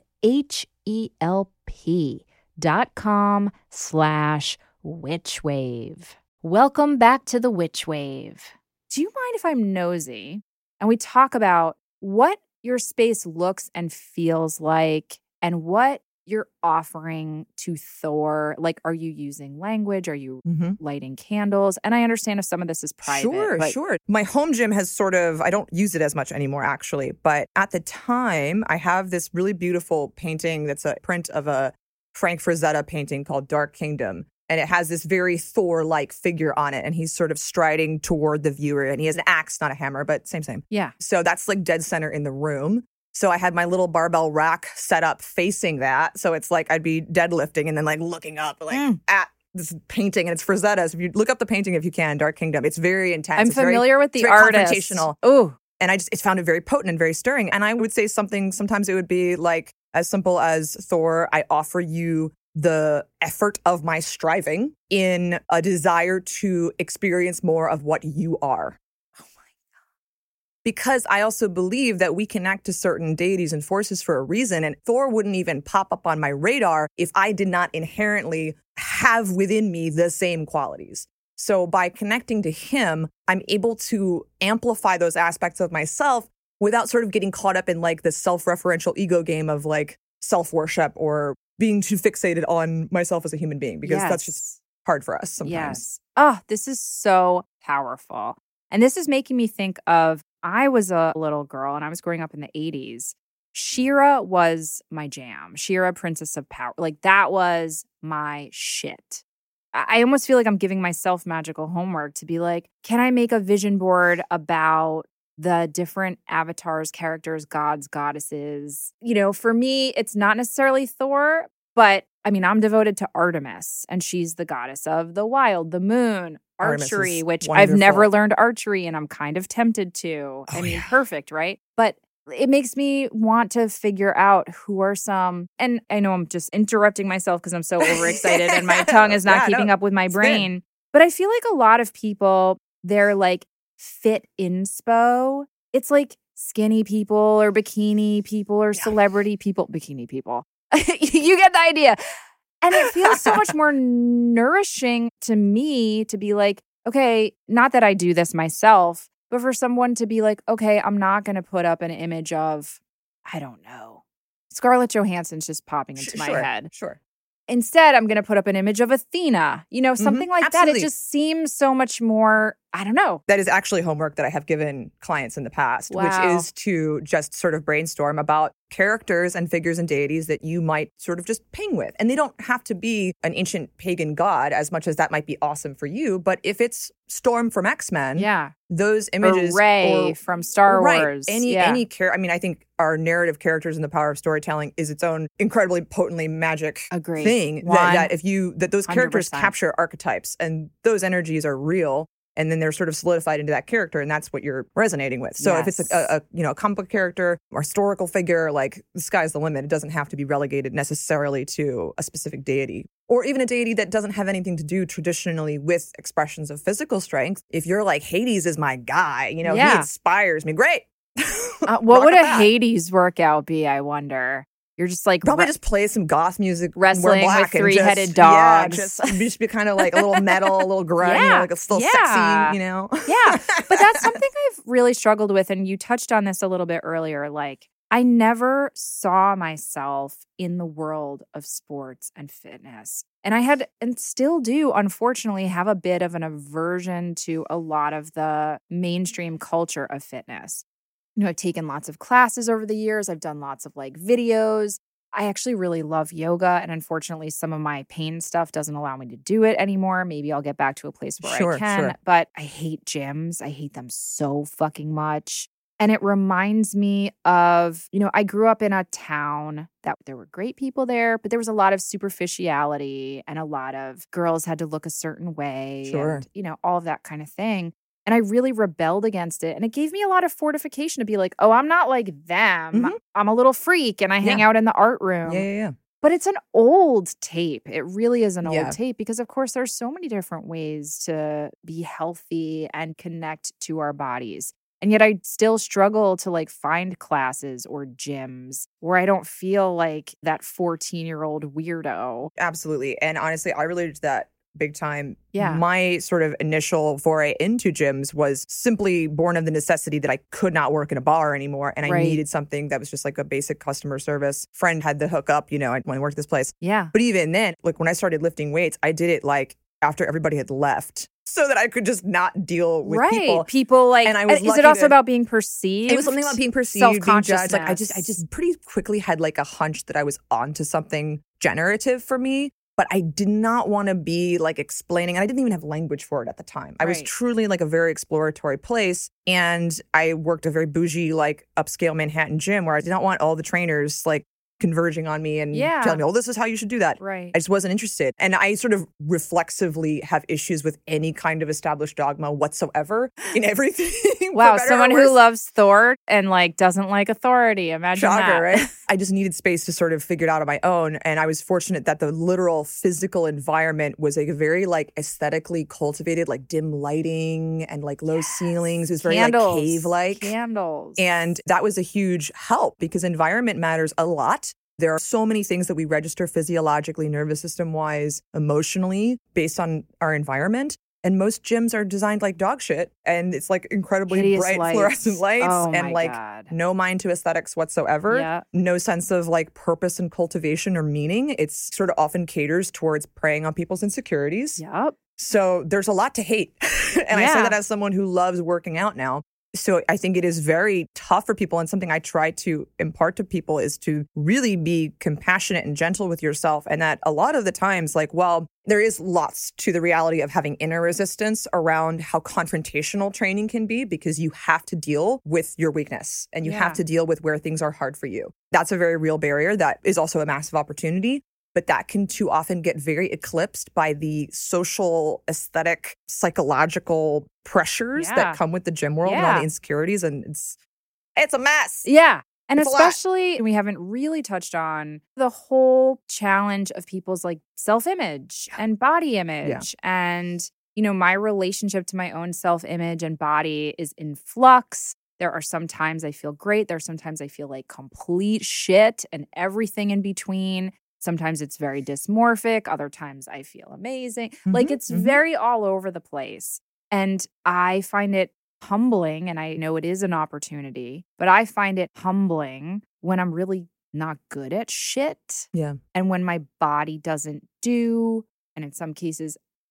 HELP.com/witchwave. Welcome back to the Witch Wave. Do you mind if I'm nosy and we talk about what your space looks and feels like and what you're offering to Thor? Like, are you using language? Are you lighting candles? And I understand if some of this is private. Sure. My home gym has I don't use it as much anymore, actually. But at the time, I have this really beautiful painting that's a print of a Frank Frazetta painting called Dark Kingdom. And it has this very Thor-like figure on it. And he's sort of striding toward the viewer. And he has an axe, not a hammer, but same. Yeah. So that's like dead center in the room. So I had my little barbell rack set up facing that. So it's like I'd be deadlifting and then like looking up like at this painting. And it's Frazetta. So if you look up the painting if you can, Dark Kingdom, it's very intense. I'm familiar with the artist. Confrontational. Ooh. And I found it very potent and very stirring. And I would say sometimes it would be like as simple as Thor, I offer you the effort of my striving in a desire to experience more of what you are. Oh my God. Because I also believe that we connect to certain deities and forces for a reason. And Thor wouldn't even pop up on my radar if I did not inherently have within me the same qualities. So by connecting to him, I'm able to amplify those aspects of myself without sort of getting caught up in like the self-referential ego game of like self-worship or being too fixated on myself as a human being, because that's just hard for us sometimes. Yes. Oh, this is so powerful. And this is making me think of, I was a little girl and I was growing up in the 80s. She-Ra was my jam. She-Ra, Princess of Power. Like that was my shit. I almost feel like I'm giving myself magical homework to be like, can I make a vision board about the different avatars, characters, gods, goddesses? You know, for me, it's not necessarily Thor, but I mean, I'm devoted to Artemis, and she's the goddess of the wild, the moon, archery, which wonderful. I've never learned archery, and I'm kind of tempted to. Perfect, right? But it makes me want to figure out who are some, and I know I'm just interrupting myself because I'm so overexcited and my tongue is not keeping up with my brain. But I feel like a lot of people, they're like, fit inspo. It's like skinny people or bikini people or celebrity people, bikini people. You get the idea. And it feels so much more nourishing to me to be like, okay, not that I do this myself, but for someone to be like, okay, I'm not going to put up an image of, I don't know, Scarlett Johansson's just popping into my head. Sure. Instead, I'm going to put up an image of Athena, you know, something like that. It just seems so much more I don't know. That is actually homework that I have given clients in the past, Wow. which is to just sort of brainstorm about characters and figures and deities that you might sort of just ping with. And they don't have to be an ancient pagan god, as much as that might be awesome for you. But if it's Storm from X-Men, Yeah. those images, Or Rey from Star Wars. Any character. I mean, I think our narrative characters in the power of storytelling is its own incredibly potently magic Agreed. thing. That those characters 100%. capture archetypes, and those energies are real. And then they're sort of solidified into that character, and that's what you're resonating with. So if it's a comic book character or historical figure, like the sky's the limit. It doesn't have to be relegated necessarily to a specific deity, or even a deity that doesn't have anything to do traditionally with expressions of physical strength. If you're like, Hades is my guy, he inspires me. Great. What would a Hades workout be, I wonder? You're just like probably just play some goth music, wrestling wear with black, three-headed dogs. Just be kind of like a little metal, a little grunge, like a still sexy, Yeah, but that's something I've really struggled with, and you touched on this a little bit earlier. Like, I never saw myself in the world of sports and fitness. And I had, and still do, unfortunately, have a bit of an aversion to a lot of the mainstream culture of fitness. I've taken lots of classes over the years. I've done lots of like videos. I actually really love yoga. And unfortunately, some of my pain stuff doesn't allow me to do it anymore. Maybe I'll get back to a place where I can. Sure. But I hate gyms. I hate them so fucking much. And it reminds me of, I grew up in a town that there were great people there, but there was a lot of superficiality and a lot of girls had to look a certain way. Sure. And, all of that kind of thing. And I really rebelled against it. And it gave me a lot of fortification to be like, oh, I'm not like them. Mm-hmm. I'm a little freak and I hang out in the art room. Yeah. But it's an old tape. It really is an old tape because, of course, there's so many different ways to be healthy and connect to our bodies. And yet I still struggle to like find classes or gyms where I don't feel like that 14-year-old weirdo. Absolutely. And honestly, I related to that big time. Yeah. My sort of initial foray into gyms was simply born of the necessity that I could not work in a bar anymore. And I needed something that was just like a basic customer service. Friend had the hookup, when I worked at this place. Yeah. But even then, like when I started lifting weights, I did it like after everybody had left so that I could just not deal with people. People like, and I was is it also about being perceived? It was something about being perceived, being judged. Like I Self-consciousness. just pretty quickly had like a hunch that I was onto something generative for me. But I did not want to be like explaining, and I didn't even have language for it at the time. I was truly like a very exploratory place. And I worked a very bougie, like upscale Manhattan gym where I did not want all the trainers like converging on me and telling me, oh, this is how you should do that. Right. I just wasn't interested. And I sort of reflexively have issues with any kind of established dogma whatsoever in everything. Wow, someone who loves Thor and like doesn't like authority. Imagine Shocker, that. Right? I just needed space to sort of figure it out on my own. And I was fortunate that the literal physical environment was like a very like aesthetically cultivated, like dim lighting and like low ceilings. It was very Candles. like cave-like. Candles. And that was a huge help because environment matters a lot. There are so many things that we register physiologically, nervous system-wise, emotionally, based on our environment. And most gyms are designed like dog shit. And it's like incredibly Hideous bright lights. fluorescent lights Oh and my like God. no mind to aesthetics whatsoever. Yeah. No sense of like purpose and cultivation or meaning. It's sort of often caters towards preying on people's insecurities. Yep. So there's a lot to hate. And I say that as someone who loves working out now. So I think it is very tough for people. And something I try to impart to people is to really be compassionate and gentle with yourself. And that a lot of the times, like, well, there is lots to the reality of having inner resistance around how confrontational training can be because you have to deal with your weakness and you have to deal with where things are hard for you. That's a very real barrier that is also a massive opportunity. But that can too often get very eclipsed by the social, aesthetic, psychological pressures that come with the gym world and all the insecurities. And it's a mess. Yeah. And It's a especially, we haven't really touched on the whole challenge of people's like self-image and body image. And, my relationship to my own self-image and body is in flux. There are some times I feel great. There are sometimes I feel like complete shit and everything in between. Sometimes it's very dysmorphic. Other times I feel amazing. Like it's very all over the place. And I find it humbling, and I know it is an opportunity, but I find it humbling when I'm really not good at shit. Yeah. And when my body doesn't do, and in some cases,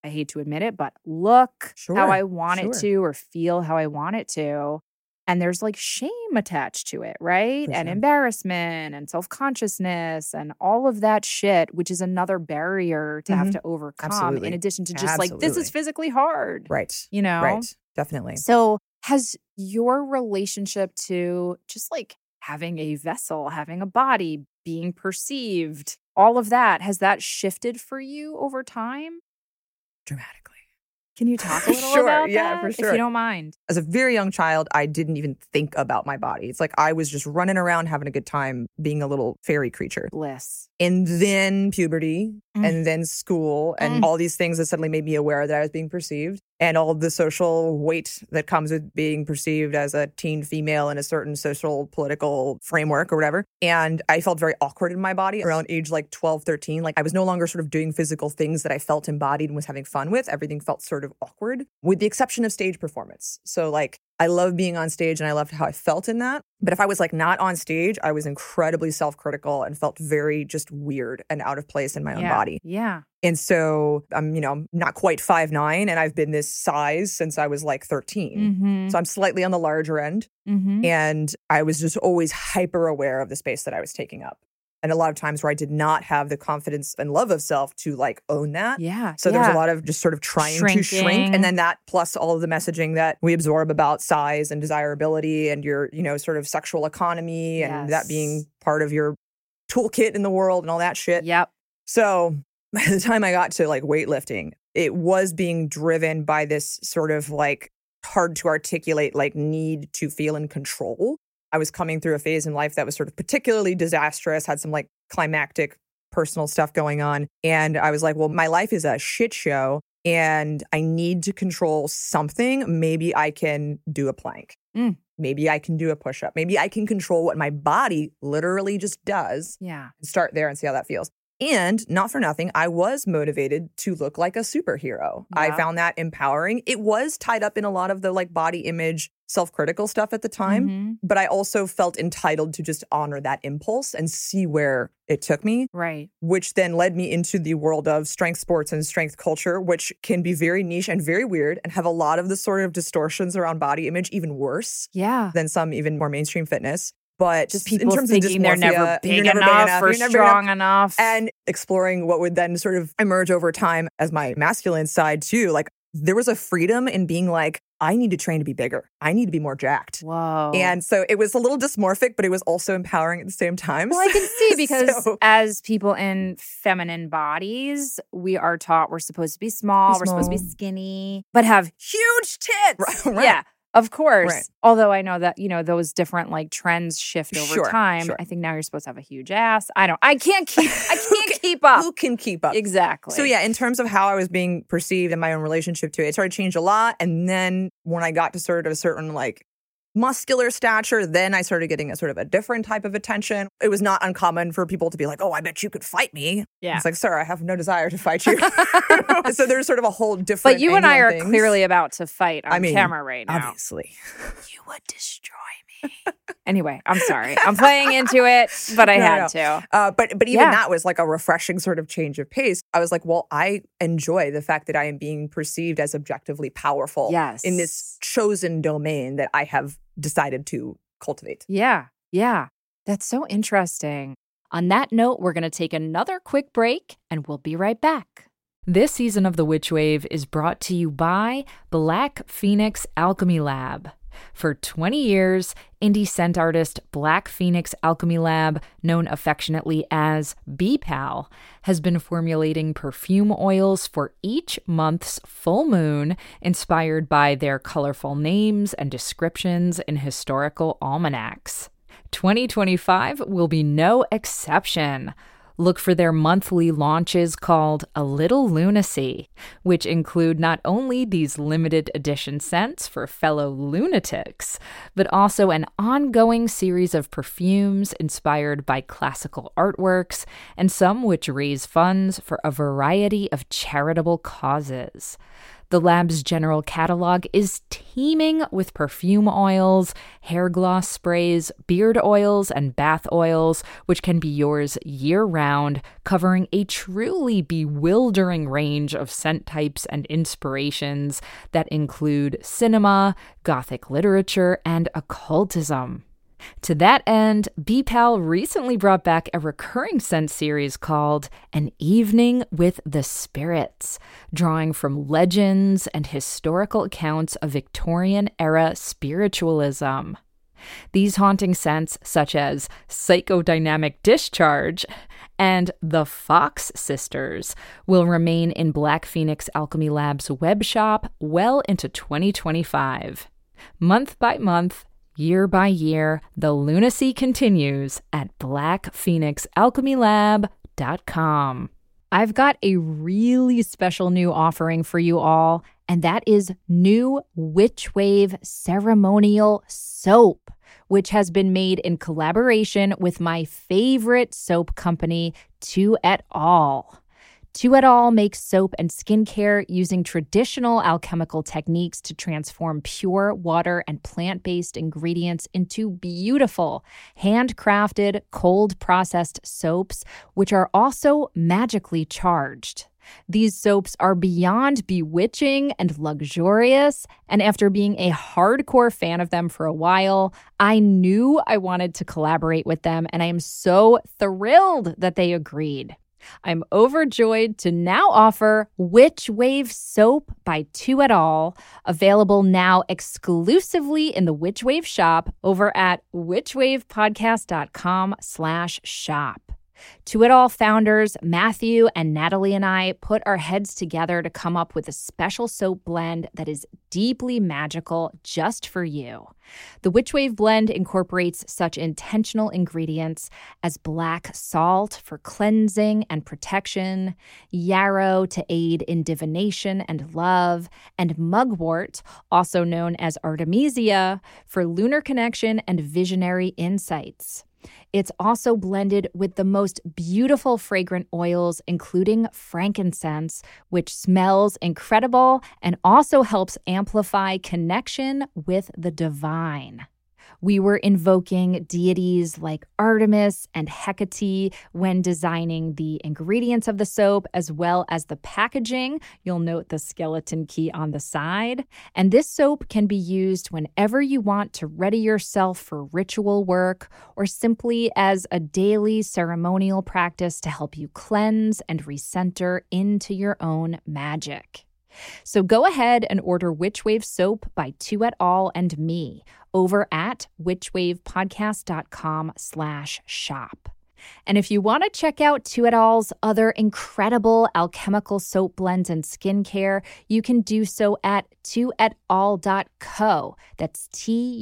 I hate to admit it, but look how I want it to or feel how I want it to. And there's like shame attached to it, right? And embarrassment and self-consciousness and all of that shit, which is another barrier to have to overcome in addition to just like, this is physically hard. Right. You know? Right. Definitely. So has your relationship to just like having a vessel, having a body, being perceived, all of that, has that shifted for you over time? Dramatically. Can you talk a little about that? For sure. If you don't mind. As a very young child, I didn't even think about my body. It's like I was just running around having a good time being a little fairy creature. Bliss. And then puberty and then school and all these things that suddenly made me aware that I was being perceived and all the social weight that comes with being perceived as a teen female in a certain social political framework or whatever. And I felt very awkward in my body around age like 12, 13. Like I was no longer sort of doing physical things that I felt embodied and was having fun with. Everything felt sort of awkward with the exception of stage performance. So like I love being on stage and I loved how I felt in that. But if I was like not on stage, I was incredibly self-critical and felt very just weird and out of place in my own body. Yeah. And so I'm, not quite 5'9", and I've been this size since I was like 13. So I'm slightly on the larger end. And I was just always hyper aware of the space that I was taking up. And a lot of times where I did not have the confidence and love of self to like own that. Yeah. So there's a lot of just sort of trying to shrink. And then that plus all of the messaging that we absorb about size and desirability and your, sort of sexual economy and that being part of your toolkit in the world and all that shit. Yep. So by the time I got to like weightlifting, it was being driven by this sort of like hard to articulate like need to feel in control. I was coming through a phase in life that was sort of particularly disastrous, had some like climactic personal stuff going on. And I was like, well, my life is a shit show and I need to control something. Maybe I can do a plank. Maybe I can do a push-up. Maybe I can control what my body literally just does. Yeah. Start there and see how that feels. And not for nothing, I was motivated to look like a superhero. Yeah. I found that empowering. It was tied up in a lot of the like body image, self-critical stuff at the time. But I also felt entitled to just honor that impulse and see where it took me. Right. Which then led me into the world of strength sports and strength culture, which can be very niche and very weird and have a lot of the sort of distortions around body image, even worse than some even more mainstream fitness. But just people in terms thinking of they're never big enough or strong enough. And exploring what would then sort of emerge over time as my masculine side too. Like there was a freedom in being like, I need to train to be bigger. I need to be more jacked. Whoa. And so it was a little dysmorphic, but it was also empowering at the same time. Well, I can see because as people in feminine bodies, we are taught we're supposed to be small. We're supposed to be skinny, but have huge tits. Right. Yeah. Of course. Right. Although I know that, those different like trends shift over time. Sure. I think now you're supposed to have a huge ass. I can't keep up. Who can keep up? Exactly. So yeah, in terms of how I was being perceived and my own relationship to it started to change a lot. And then when I got to sort of a certain like muscular stature, then I started getting a sort of a different type of attention. It was not uncommon for people to be like, oh, I bet you could fight me. Yeah. It's like, sir, I have no desire to fight you. So there's sort of a whole different But you and I are clearly about to fight on camera right now. Obviously. You would destroy me. Anyway, I'm sorry. I'm playing into it, but I had to. But even that was like a refreshing sort of change of pace. I was like, well, I enjoy the fact that I am being perceived as objectively powerful in this chosen domain that I have decided to cultivate. Yeah. That's so interesting. On that note, we're going to take another quick break and we'll be right back. This season of The Witch Wave is brought to you by Black Phoenix Alchemy Lab. For 20 years, indie scent artist Black Phoenix Alchemy Lab, known affectionately as BPAL, has been formulating perfume oils for each month's full moon, inspired by their colorful names and descriptions in historical almanacs. 2025 will be no exception. Look for their monthly launches called A Little Lunacy, which include not only these limited edition scents for fellow lunatics, but also an ongoing series of perfumes inspired by classical artworks, and some which raise funds for a variety of charitable causes. The lab's general catalog is teeming with perfume oils, hair gloss sprays, beard oils, and bath oils, which can be yours year-round, covering a truly bewildering range of scent types and inspirations that include cinema, gothic literature, and occultism. To that end, BPAL recently brought back a recurring scent series called An Evening with the Spirits, drawing from legends and historical accounts of Victorian-era spiritualism. These haunting scents, such as Psychodynamic Discharge and the Fox Sisters, will remain in Black Phoenix Alchemy Lab's web shop well into 2025. Month by month, year by year, the lunacy continues at blackphoenixalchemylab.com. I've got a really special new offering for you all, and that is new Witch Wave ceremonial soap, which has been made in collaboration with my favorite soap company, 2 et al. 2 et al. Makes soap and skincare using traditional alchemical techniques to transform pure water and plant-based ingredients into beautiful, handcrafted, cold-processed soaps, which are also magically charged. These soaps are beyond bewitching and luxurious, and after being a hardcore fan of them for a while, I knew I wanted to collaborate with them, and I am so thrilled that they agreed. I'm overjoyed to now offer Witch Wave Soap by 2 et al., available now exclusively in the Witch Wave shop over at witchwavepodcast.com/shop. 2 et al. Founders Matthew and Natalie and I put our heads together to come up with a special soap blend that is deeply magical just for you. The Witch Wave blend incorporates such intentional ingredients as black salt for cleansing and protection, yarrow to aid in divination and love, and mugwort, also known as artemisia, for lunar connection and visionary insights. It's also blended with the most beautiful fragrant oils, including frankincense, which smells incredible and also helps amplify connection with the divine. We were invoking deities like Artemis and Hecate when designing the ingredients of the soap, as well as the packaging. You'll note the skeleton key on the side. And this soap can be used whenever you want to ready yourself for ritual work or simply as a daily ceremonial practice to help you cleanse and recenter into your own magic. So go ahead and order Witch Wave Soap by 2 et al. And me over at witchwavepodcast.com/shop. And if you want to check out 2 et al.'s other incredible alchemical soap blends and skincare, you can do so at 2etal.co. That's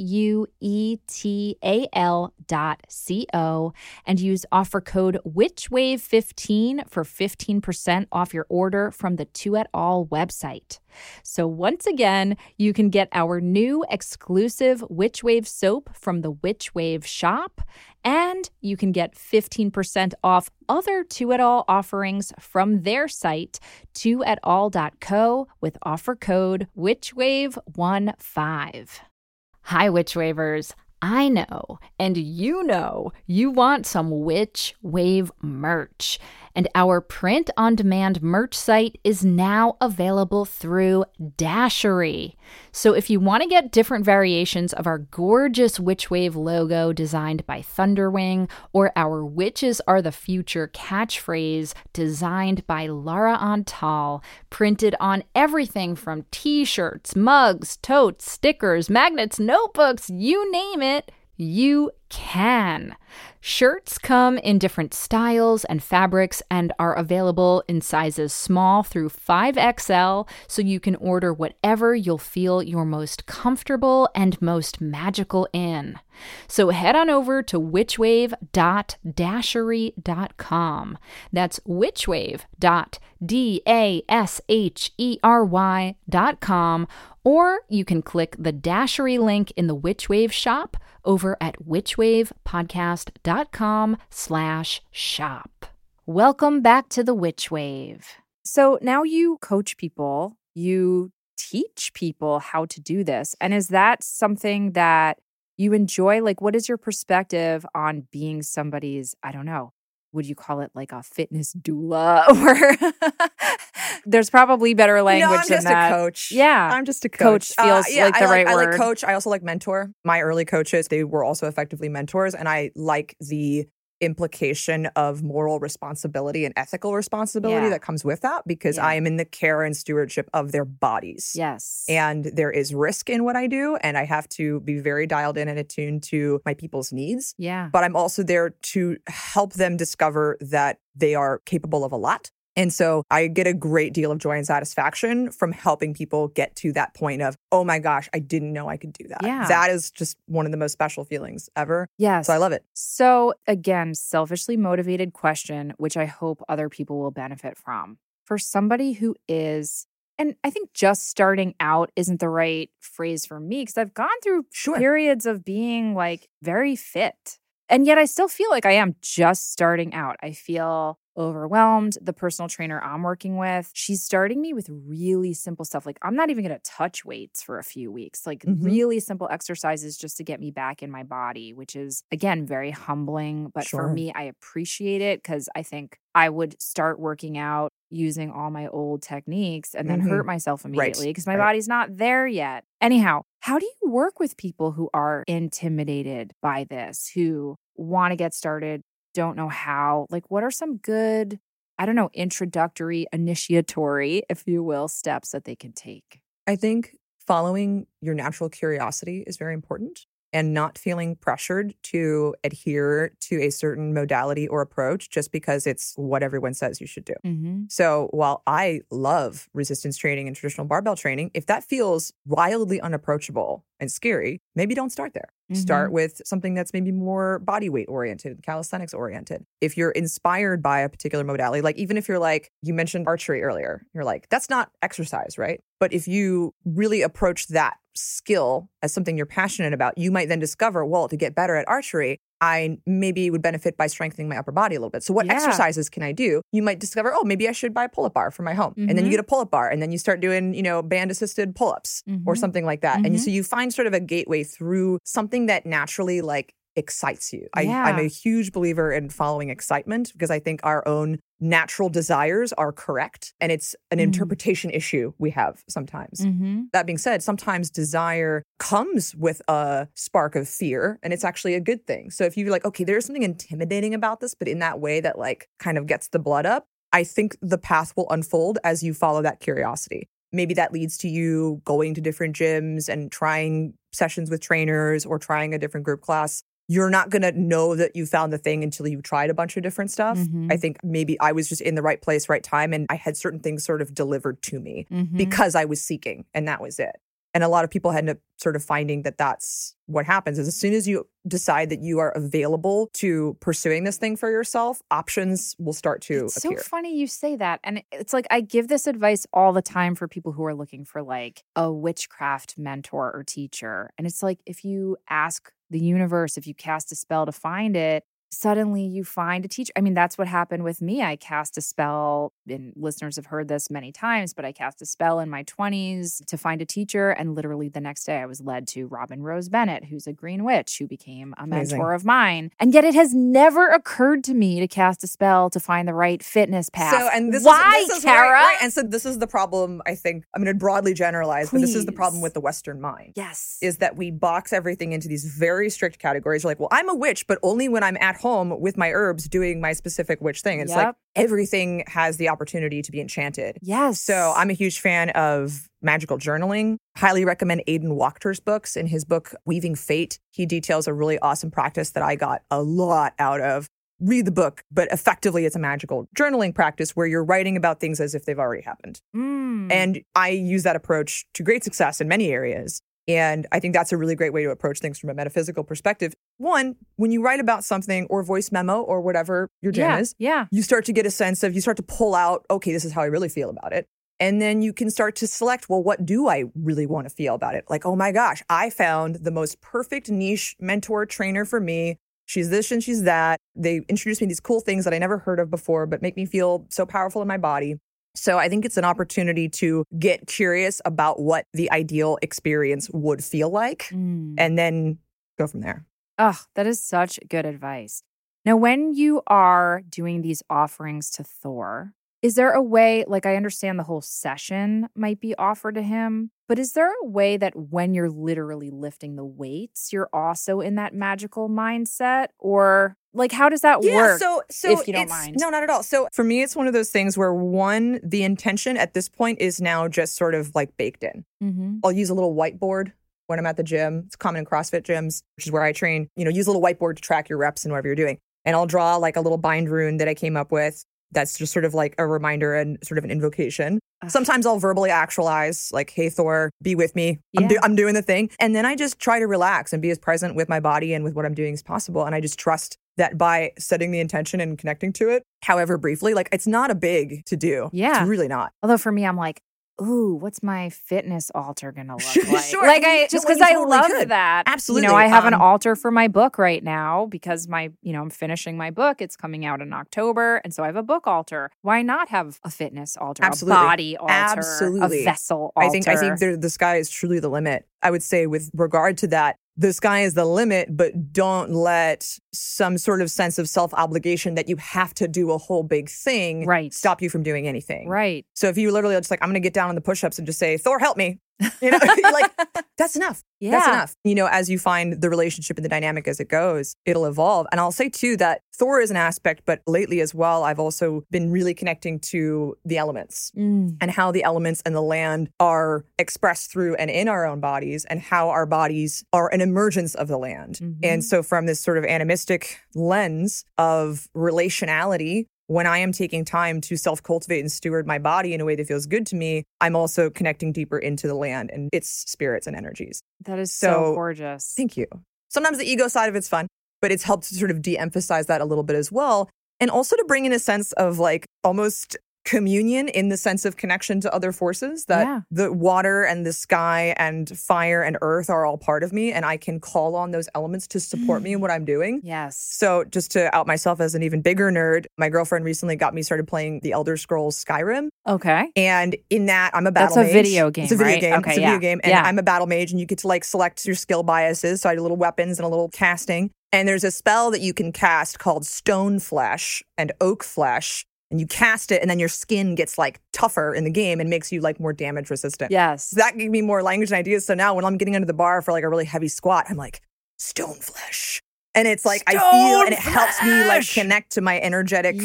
TUETAL.co, and use offer code WitchWave15 for 15% off your order from the 2 et al. Website. So once again, you can get our new exclusive Witch Wave soap from the Witch Wave shop, and you can get 15% off other 2 et al. Offerings from their site, 2etal.co, with offer code WitchWave15. Hi, Witch Wavers. I know, and you know, you want some Witch Wave merch. And our print-on-demand merch site is now available through Dashery. So if you want to get different variations of our gorgeous Witch Wave logo designed by Thunderwing, or our Witches Are the Future catchphrase designed by Lara Antal, printed on everything from t-shirts, mugs, totes, stickers, magnets, notebooks, you name it, you can. Shirts come in different styles and fabrics and are available in sizes small through 5XL, so you can order whatever you'll feel you're most comfortable and most magical in. So head on over to witchwave.dashery.com. That's witchwave.dashery.com, or you can click the Dashery link in the Witch Wave shop over at witchwavepodcast.com/shop. Welcome back to the Witch Wave. So now you coach people, you teach people how to do this? And is that something that you enjoy? Like, what is your perspective on being somebody's, I don't know, would you call it like a fitness doula? Or there's probably better language I'm just than that. a coach. Yeah. I'm just a coach. Coach feels like the right word. I like coach. I also like mentor. My early coaches, they were also effectively mentors. And I like the implication of moral responsibility and ethical responsibility that comes with that, because I am in the care and stewardship of their bodies. Yes. And there is risk in what I do, and I have to be very dialed in and attuned to my people's needs. Yeah. But I'm also there to help them discover that they are capable of a lot. And so I get a great deal of joy and satisfaction from helping people get to that point of, oh my gosh, I didn't know I could do that. Yeah. That is just one of the most special feelings ever. Yes. So I love it. So again, selfishly motivated question, which I hope other people will benefit from. For somebody who is, and I think just starting out isn't the right phrase for me, because I've gone through periods of being like very fit. And yet I still feel like I am just starting out. I feel overwhelmed. The personal trainer I'm working with, she's starting me with really simple stuff. Like, I'm not even going to touch weights for a few weeks, like really simple exercises just to get me back in my body, which is, again, very humbling. But for me, I appreciate it, because I think I would start working out using all my old techniques and then hurt myself immediately because my body's not there yet. Anyhow, how do you work with people who are intimidated by this, who want to get started, don't know how? Like, what are some good, I don't know, introductory, initiatory, if you will, steps that they can take? I think following your natural curiosity is very important, and not feeling pressured to adhere to a certain modality or approach just because it's what everyone says you should do. So while I love resistance training and traditional barbell training, if that feels wildly unapproachable and scary, maybe don't start there. Start with something that's maybe more body weight oriented, calisthenics oriented. If you're inspired by a particular modality, like even if you're like, you mentioned archery earlier, you're like, that's not exercise, right? But if you really approach that skill as something you're passionate about, you might then discover, well, to get better at archery, I maybe would benefit by strengthening my upper body a little bit. So what exercises can I do? You might discover, oh, maybe I should buy a pull-up bar for my home. And then you get a pull-up bar, and then you start doing, band-assisted pull-ups or something like that. And so you find sort of a gateway through something that naturally excites you. I'm a huge believer in following excitement, because I think our own natural desires are correct, and it's an interpretation issue we have sometimes. That being said, sometimes desire comes with a spark of fear, and it's actually a good thing. So if you're like, okay, there's something intimidating about this, but in that way that kind of gets the blood up, I think the path will unfold as you follow that curiosity. Maybe that leads to you going to different gyms and trying sessions with trainers or trying a different group class. You're not going to know that you found the thing until you tried a bunch of different stuff. I think maybe I was just in the right place, right time, and I had certain things sort of delivered to me because I was seeking, and that was it. And a lot of people end up sort of finding that that's what happens, is as soon as you decide that you are available to pursuing this thing for yourself, options will start to appear. It's so funny you say that. And it's like, I give this advice all the time for people who are looking for a witchcraft mentor or teacher. And it's like, if you ask the universe, if you cast a spell to find it, suddenly you find a teacher. I mean, that's what happened with me. I cast a spell, and listeners have heard this many times, but I cast a spell in my 20s to find a teacher. And literally the next day I was led to Robin Rose Bennett, who's a green witch who became a mentor of mine. And yet it has never occurred to me to cast a spell to find the right fitness path. So, and this Why, is Kara? Right. And so this is the problem, I think. I'm going to broadly generalize, but this is the problem with the Western mind. Yes. Is that we box everything into these very strict categories. You're like, well, I'm a witch, but only when I'm at home with my herbs doing my specific witch thing. It's like everything has the opportunity to be enchanted. Yes. So I'm a huge fan of magical journaling. Highly recommend Aidan Wachter's books. In his book, Weaving Fate, he details a really awesome practice that I got a lot out of. Read the book, but effectively it's a magical journaling practice where you're writing about things as if they've already happened. And I use that approach to great success in many areas. And I think that's a really great way to approach things from a metaphysical perspective. One, when you write about something or voice memo or whatever your jam is, you start to get a sense of, you start to pull out, okay, this is how I really feel about it. And then you can start to select, well, what do I really want to feel about it? Like, oh my gosh, I found the most perfect niche mentor trainer for me. She's this and she's that. They introduced me to these cool things that I never heard of before, but make me feel so powerful in my body. So I think it's an opportunity to get curious about what the ideal experience would feel like and then go from there. Oh, that is such good advice. Now, when you are doing these offerings to Thor, is there a way, like I understand the whole session might be offered to him, but is there a way that when you're literally lifting the weights, you're also in that magical mindset? Or like, how does that work? So if you don't mind. No, not at all. So for me, it's one of those things where the intention at this point is now just sort of like baked in. I'll use a little whiteboard when I'm at the gym. It's common in CrossFit gyms, which is where I train. Use a little whiteboard to track your reps and whatever you're doing. And I'll draw like a little bind rune that I came up with. That's just sort of like a reminder and sort of an invocation. Sometimes I'll verbally actualize like, hey, Thor, be with me. Yeah. I'm doing the thing. And then I just try to relax and be as present with my body and with what I'm doing as possible. And I just trust that by setting the intention and connecting to it, however briefly, like it's not a big to do. Yeah. It's really not. Although for me, I'm like, ooh, what's my fitness altar gonna look like? Sure. Like Just because I love that. Absolutely. I have an altar for my book right now because I'm finishing my book. It's coming out in October. And so I have a book altar. Why not have a fitness altar, Absolutely. a body altar, Absolutely. a vessel altar? I think the sky is truly the limit. I would say with regard to that, the sky is the limit, but don't let some sort of sense of self-obligation that you have to do a whole big thing stop you from doing anything. Right. So if you literally are just like, I'm going to get down on the push-ups and just say, Thor, help me. Like, that's enough. Yeah. That's enough. As you find the relationship and the dynamic as it goes, it'll evolve. And I'll say too that Thor is an aspect, but lately as well, I've also been really connecting to the elements and how the elements and the land are expressed through and in our own bodies and how our bodies are an emergence of the land. And so from this sort of animistic lens of relationality, when I am taking time to self-cultivate and steward my body in a way that feels good to me, I'm also connecting deeper into the land and its spirits and energies. That is so gorgeous. Thank you. Sometimes the ego side of it's fun, but it's helped to sort of de-emphasize that a little bit as well. And also to bring in a sense of like almost communion in the sense of connection to other forces, that the water and the sky and fire and earth are all part of me, and I can call on those elements to support me in what I'm doing. Yes. So just to out myself as an even bigger nerd, my girlfriend recently got me started playing the Elder Scrolls Skyrim. Okay. And in that, I'm a battle mage. That's a video game, It's a video right? game. Okay, it's a video game. And yeah. I'm a battle mage, and you get to like select your skill biases. So I do little weapons and a little casting. And there's a spell that you can cast called Stone Flesh and Oak Flesh. And you cast it, and then your skin gets like tougher in the game and makes you like more damage resistant. Yes. So that gave me more language and ideas. So now when I'm getting under the bar for like a really heavy squat, I'm like, Stone Flesh. And it's like, I feel, and it helps me like connect to my energetic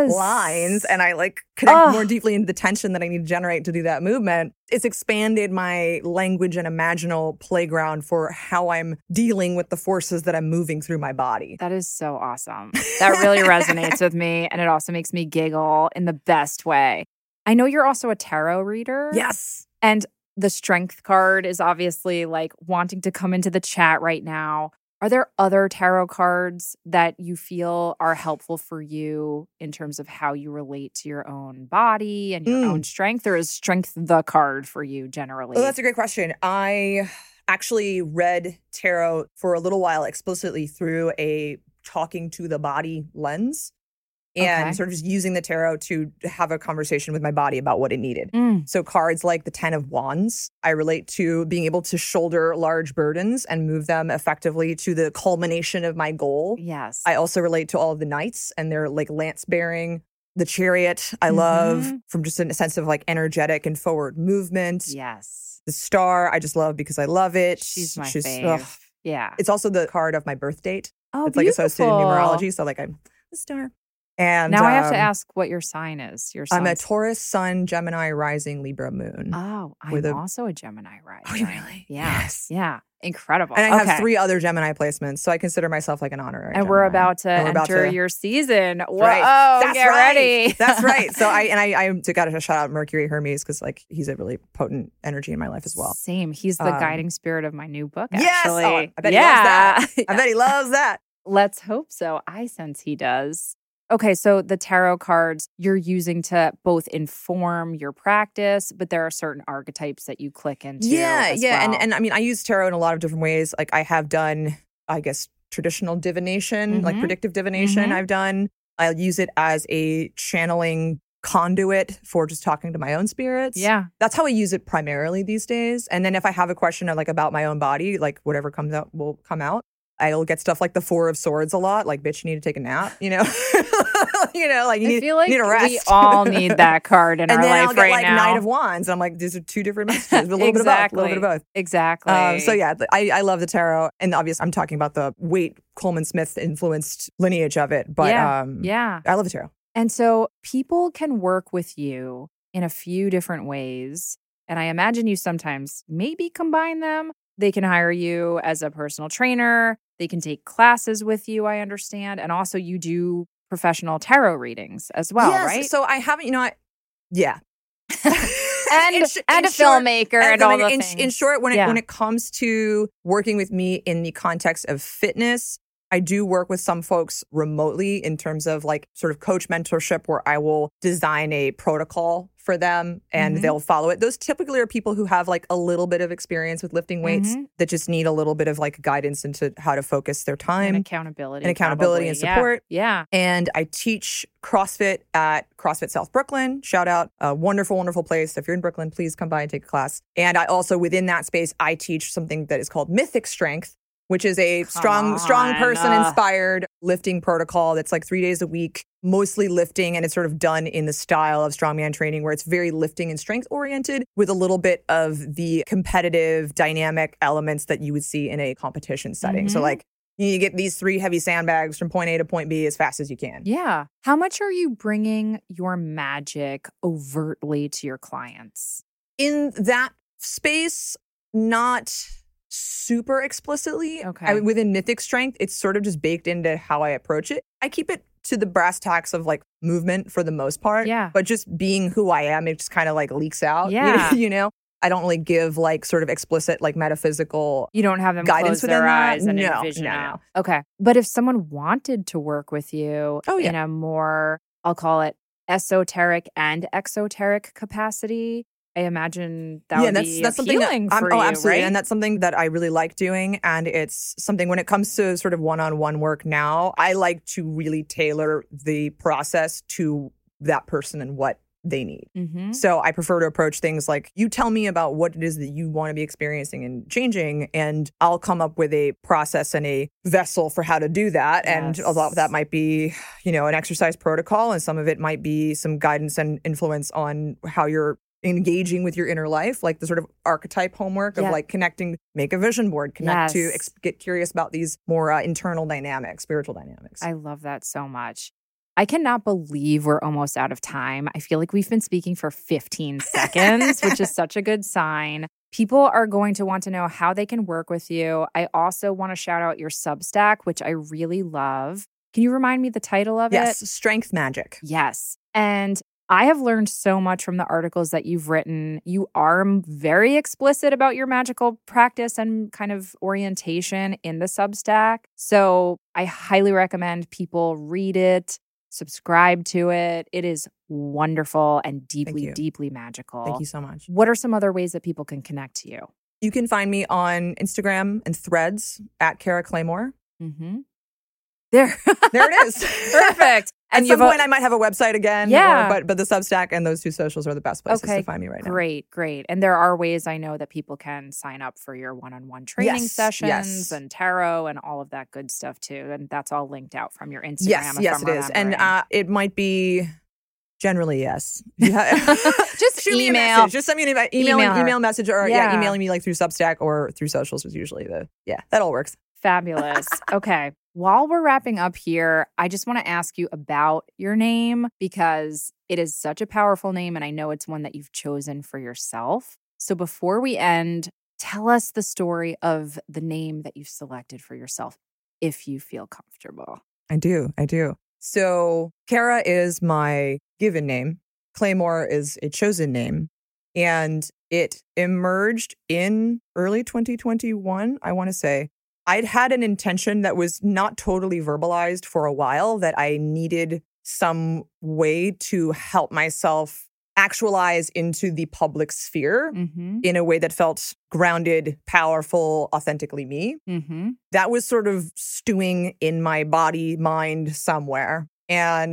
lines. And I like connect more deeply into the tension that I need to generate to do that movement. It's expanded my language and imaginal playground for how I'm dealing with the forces that I'm moving through my body. That is so awesome. That really resonates with me. And it also makes me giggle in the best way. I know you're also a tarot reader. Yes. And the strength card is obviously like wanting to come into the chat right now. Are there other tarot cards that you feel are helpful for you in terms of how you relate to your own body and your own strength? Or is strength the card for you generally? Oh, that's a great question. I actually read tarot for a little while explicitly through a talking to the body lens. And sort of just using the tarot to have a conversation with my body about what it needed. So cards like the 10 of Wands, I relate to being able to shoulder large burdens and move them effectively to the culmination of my goal. Yes. I also relate to all of the knights and their like lance bearing. The Chariot, I love from just a sense of like energetic and forward movement. Yes. The Star, I just love because I love it. She's my fave. Yeah. It's also the card of my birth date. Oh, it's like associated in numerology. So like I'm the Star. And now I have to ask what your sign is. I'm a Taurus Sun, Gemini Rising, Libra Moon. Oh, I'm also a Gemini rising. Oh, you really? Yeah. Yes. Yeah. Incredible. And I have 3 other Gemini placements, so I consider myself like an honorary And Gemini. we're about to enter your season. Whoa, right. That's get right. ready. That's right. So I got to shout out Mercury Hermes because like he's a really potent energy in my life as well. Same. He's the guiding spirit of my new book, yes. actually. Oh, I bet he loves that. I bet he loves that. Let's hope so. I sense he does. Okay, so the tarot cards you're using to both inform your practice, but there are certain archetypes that you click into. Yeah. Well. And I mean, I use tarot in a lot of different ways. Like I have done, I guess, traditional divination, like predictive divination I've done. I'll use it as a channeling conduit for just talking to my own spirits. Yeah. That's how I use it primarily these days. And then if I have a question like about my own body, like whatever comes out will come out. I'll get stuff like the Four of Swords a lot, like, bitch, you need to take a nap, you know? Like you feel like need a rest. we all need that card in and our then life I'll get right like now. Knight of Wands. I'm like, these are two different messages, a little bit of both, a little bit of both. Exactly. So yeah, I love the tarot. And obviously I'm talking about the Waite Coleman Smith influenced lineage of it. But yeah. I love the tarot. And so people can work with you in a few different ways. And I imagine you sometimes maybe combine them. They can hire you as a personal trainer. They can take classes with you, I understand. And also you do professional tarot readings as well, yes, right? So I haven't, yeah. and a filmmaker and all the things. In short, when it comes to working with me in the context of fitness, I do work with some folks remotely in terms of like sort of coach mentorship where I will design a protocol for them and they'll follow it. Those typically are people who have like a little bit of experience with lifting weights that just need a little bit of like guidance into how to focus their time. And accountability. And support. Yeah. And I teach CrossFit at CrossFit South Brooklyn. Shout out. A wonderful, wonderful place. If you're in Brooklyn, please come by and take a class. And I also, within that space, I teach something that is called Mythic Strength, which is a strong person inspired lifting protocol that's like 3 days a week, mostly lifting. And it's sort of done in the style of strongman training where it's very lifting and strength oriented with a little bit of the competitive dynamic elements that you would see in a competition setting. So like you get these 3 heavy sandbags from point A to point B as fast as you can. Yeah. How much are you bringing your magic overtly to your clients? In that space, not super explicitly. Okay. Within Mythic Strength, it's sort of just baked into how I approach it. I keep it to the brass tacks of like movement for the most part. Yeah. But just being who I am, it just kind of like leaks out. Yeah. You know? I don't really give like sort of explicit like metaphysical. You don't have them guidance close their within that? eyes and No, envision no, out. no. Okay. But if someone wanted to work with you in a more, I'll call it esoteric and exoteric capacity, I imagine that would be that's something appealing for you, absolutely. right? And that's something that I really like doing. And it's something when it comes to sort of one-on-one work now, I like to really tailor the process to that person and what they need. So I prefer to approach things like, you tell me about what it is that you want to be experiencing and changing, and I'll come up with a process and a vessel for how to do that. Yes. And a lot of that might be, an exercise protocol, and some of it might be some guidance and influence on how you're engaging with your inner life, like the sort of archetype homework of like connecting, make a vision board, connect to get curious about these more internal dynamics, spiritual dynamics. I love that so much. I cannot believe we're almost out of time. I feel like we've been speaking for 15 seconds, which is such a good sign. People are going to want to know how they can work with you. I also want to shout out your Substack, which I really love. Can you remind me the title of it? Yes, Strength Magic. Yes. And I have learned so much from the articles that you've written. You are very explicit about your magical practice and kind of orientation in the Substack. So I highly recommend people read it, subscribe to it. It is wonderful and deeply, deeply magical. Thank you so much. What are some other ways that people can connect to you? You can find me on Instagram and Threads at Kara Claymore. There it is. Perfect. At some point, I might have a website again. Yeah. But the Substack and those two socials are the best places to find me right now. Great. And there are ways I know that people can sign up for your one-on-one training sessions and tarot and all of that good stuff too. And that's all linked out from your Instagram. Yes, it is. And it might be generally yes. Just shoot me a message. Just send me an email message or emailing me like through Substack or through socials is usually that all works. Fabulous. Okay. While we're wrapping up here, I just want to ask you about your name because it is such a powerful name and I know it's one that you've chosen for yourself. So before we end, tell us the story of the name that you've selected for yourself, if you feel comfortable. I do. So Kara is my given name. Claymore is a chosen name. And it emerged in early 2021, I want to say. I'd had an intention that was not totally verbalized for a while, that I needed some way to help myself actualize into the public sphere in a way that felt grounded, powerful, authentically me. That was sort of stewing in my body, mind somewhere. And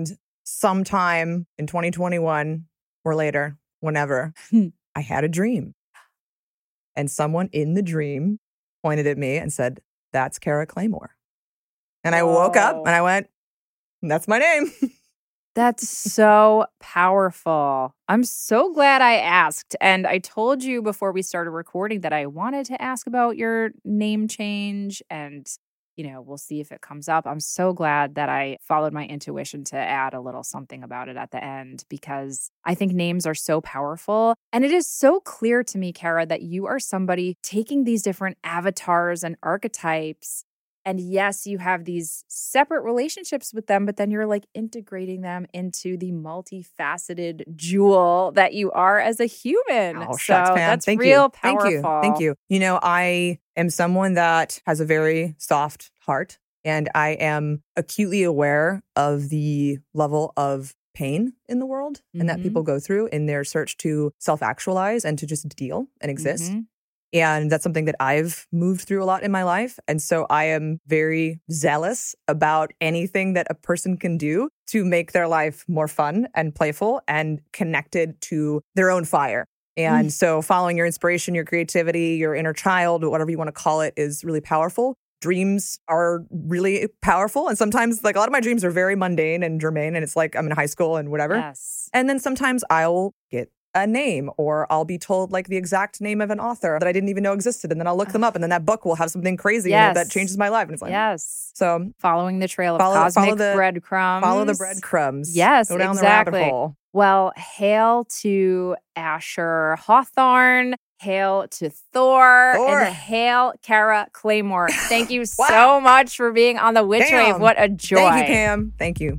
sometime in 2021 or later, whenever, I had a dream. And someone in the dream pointed at me and said, "That's Kara Claymore." And I woke up and I went, "That's my name." That's so powerful. I'm so glad I asked. And I told you before we started recording that I wanted to ask about your name change, and, we'll see if it comes up. I'm so glad that I followed my intuition to add a little something about it at the end, because I think names are so powerful. And it is so clear to me, Kara, that you are somebody taking these different avatars and archetypes. And yes, you have these separate relationships with them, but then you're like integrating them into the multifaceted jewel that you are as a human. Oh, shucks, Pam. That's Thank real you. powerful. Thank you. I am someone that has a very soft heart, and I am acutely aware of the level of pain in the world and that people go through in their search to self-actualize and to just deal and exist. And that's something that I've moved through a lot in my life. And so I am very zealous about anything that a person can do to make their life more fun and playful and connected to their own fire. And so following your inspiration, your creativity, your inner child, whatever you want to call it, is really powerful. Dreams are really powerful. And sometimes, like, a lot of my dreams are very mundane and germane. And it's like I'm in high school and whatever. Yes. And then sometimes I'll get a name, or I'll be told like the exact name of an author that I didn't even know existed. And then I'll look them up, and then that book will have something crazy in it that changes my life. And it's like, so following the trail of cosmic breadcrumbs. Follow the breadcrumbs. Yes, go down exactly. the rabbit hole. Well, hail to Asher Hawthorne. Hail to Thor. And hail Kara Claymore. Thank you so much for being on the Witch Wave. What a joy. Thank you, Pam. Thank you.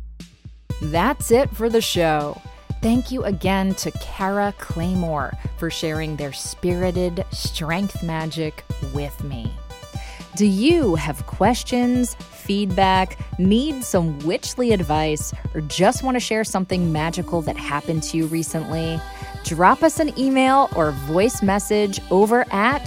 That's it for the show. Thank you again to Kara Claymore for sharing their spirited strength magic with me. Do you have questions, feedback, need some witchly advice, or just want to share something magical that happened to you recently? Drop us an email or voice message over at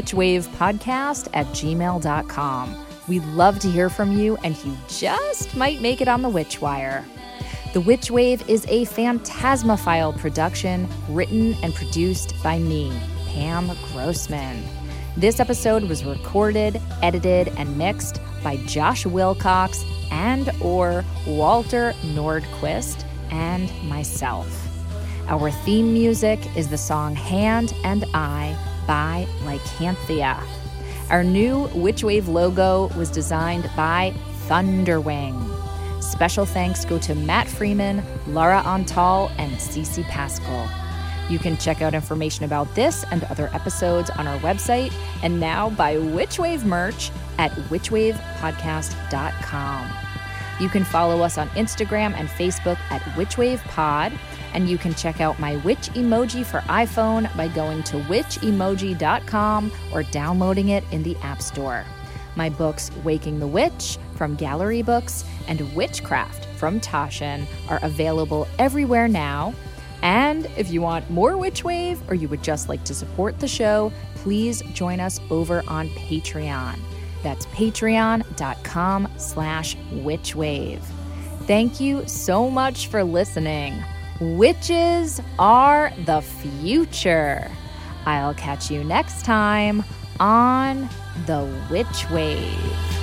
witchwavepodcast@gmail.com. We'd love to hear from you, and you just might make it on the Witch Wire. The Witch Wave is a Phantasmaphile production written and produced by me, Pam Grossman. This episode was recorded, edited, and mixed by Josh Wilcox and/or Walter Nordquist and myself. Our theme music is the song Hand and I by Lycanthia. Our new Witch Wave logo was designed by Thunderwing. Special thanks go to Matt Freeman, Laura Antal, and Cece Pascal. You can check out information about this and other episodes on our website, and now buy Witch Wave merch at witchwavepodcast.com. You can follow us on Instagram and Facebook at witchwavepod, and you can check out my witch emoji for iPhone by going to witchemoji.com or downloading it in the App Store. My books Waking the Witch from Gallery Books and Witchcraft from Taschen are available everywhere now. And if you want more Witch Wave, or you would just like to support the show, please join us over on Patreon. That's patreon.com/witchwave. Thank you so much for listening. Witches are the future. I'll catch you next time on The Witch Wave.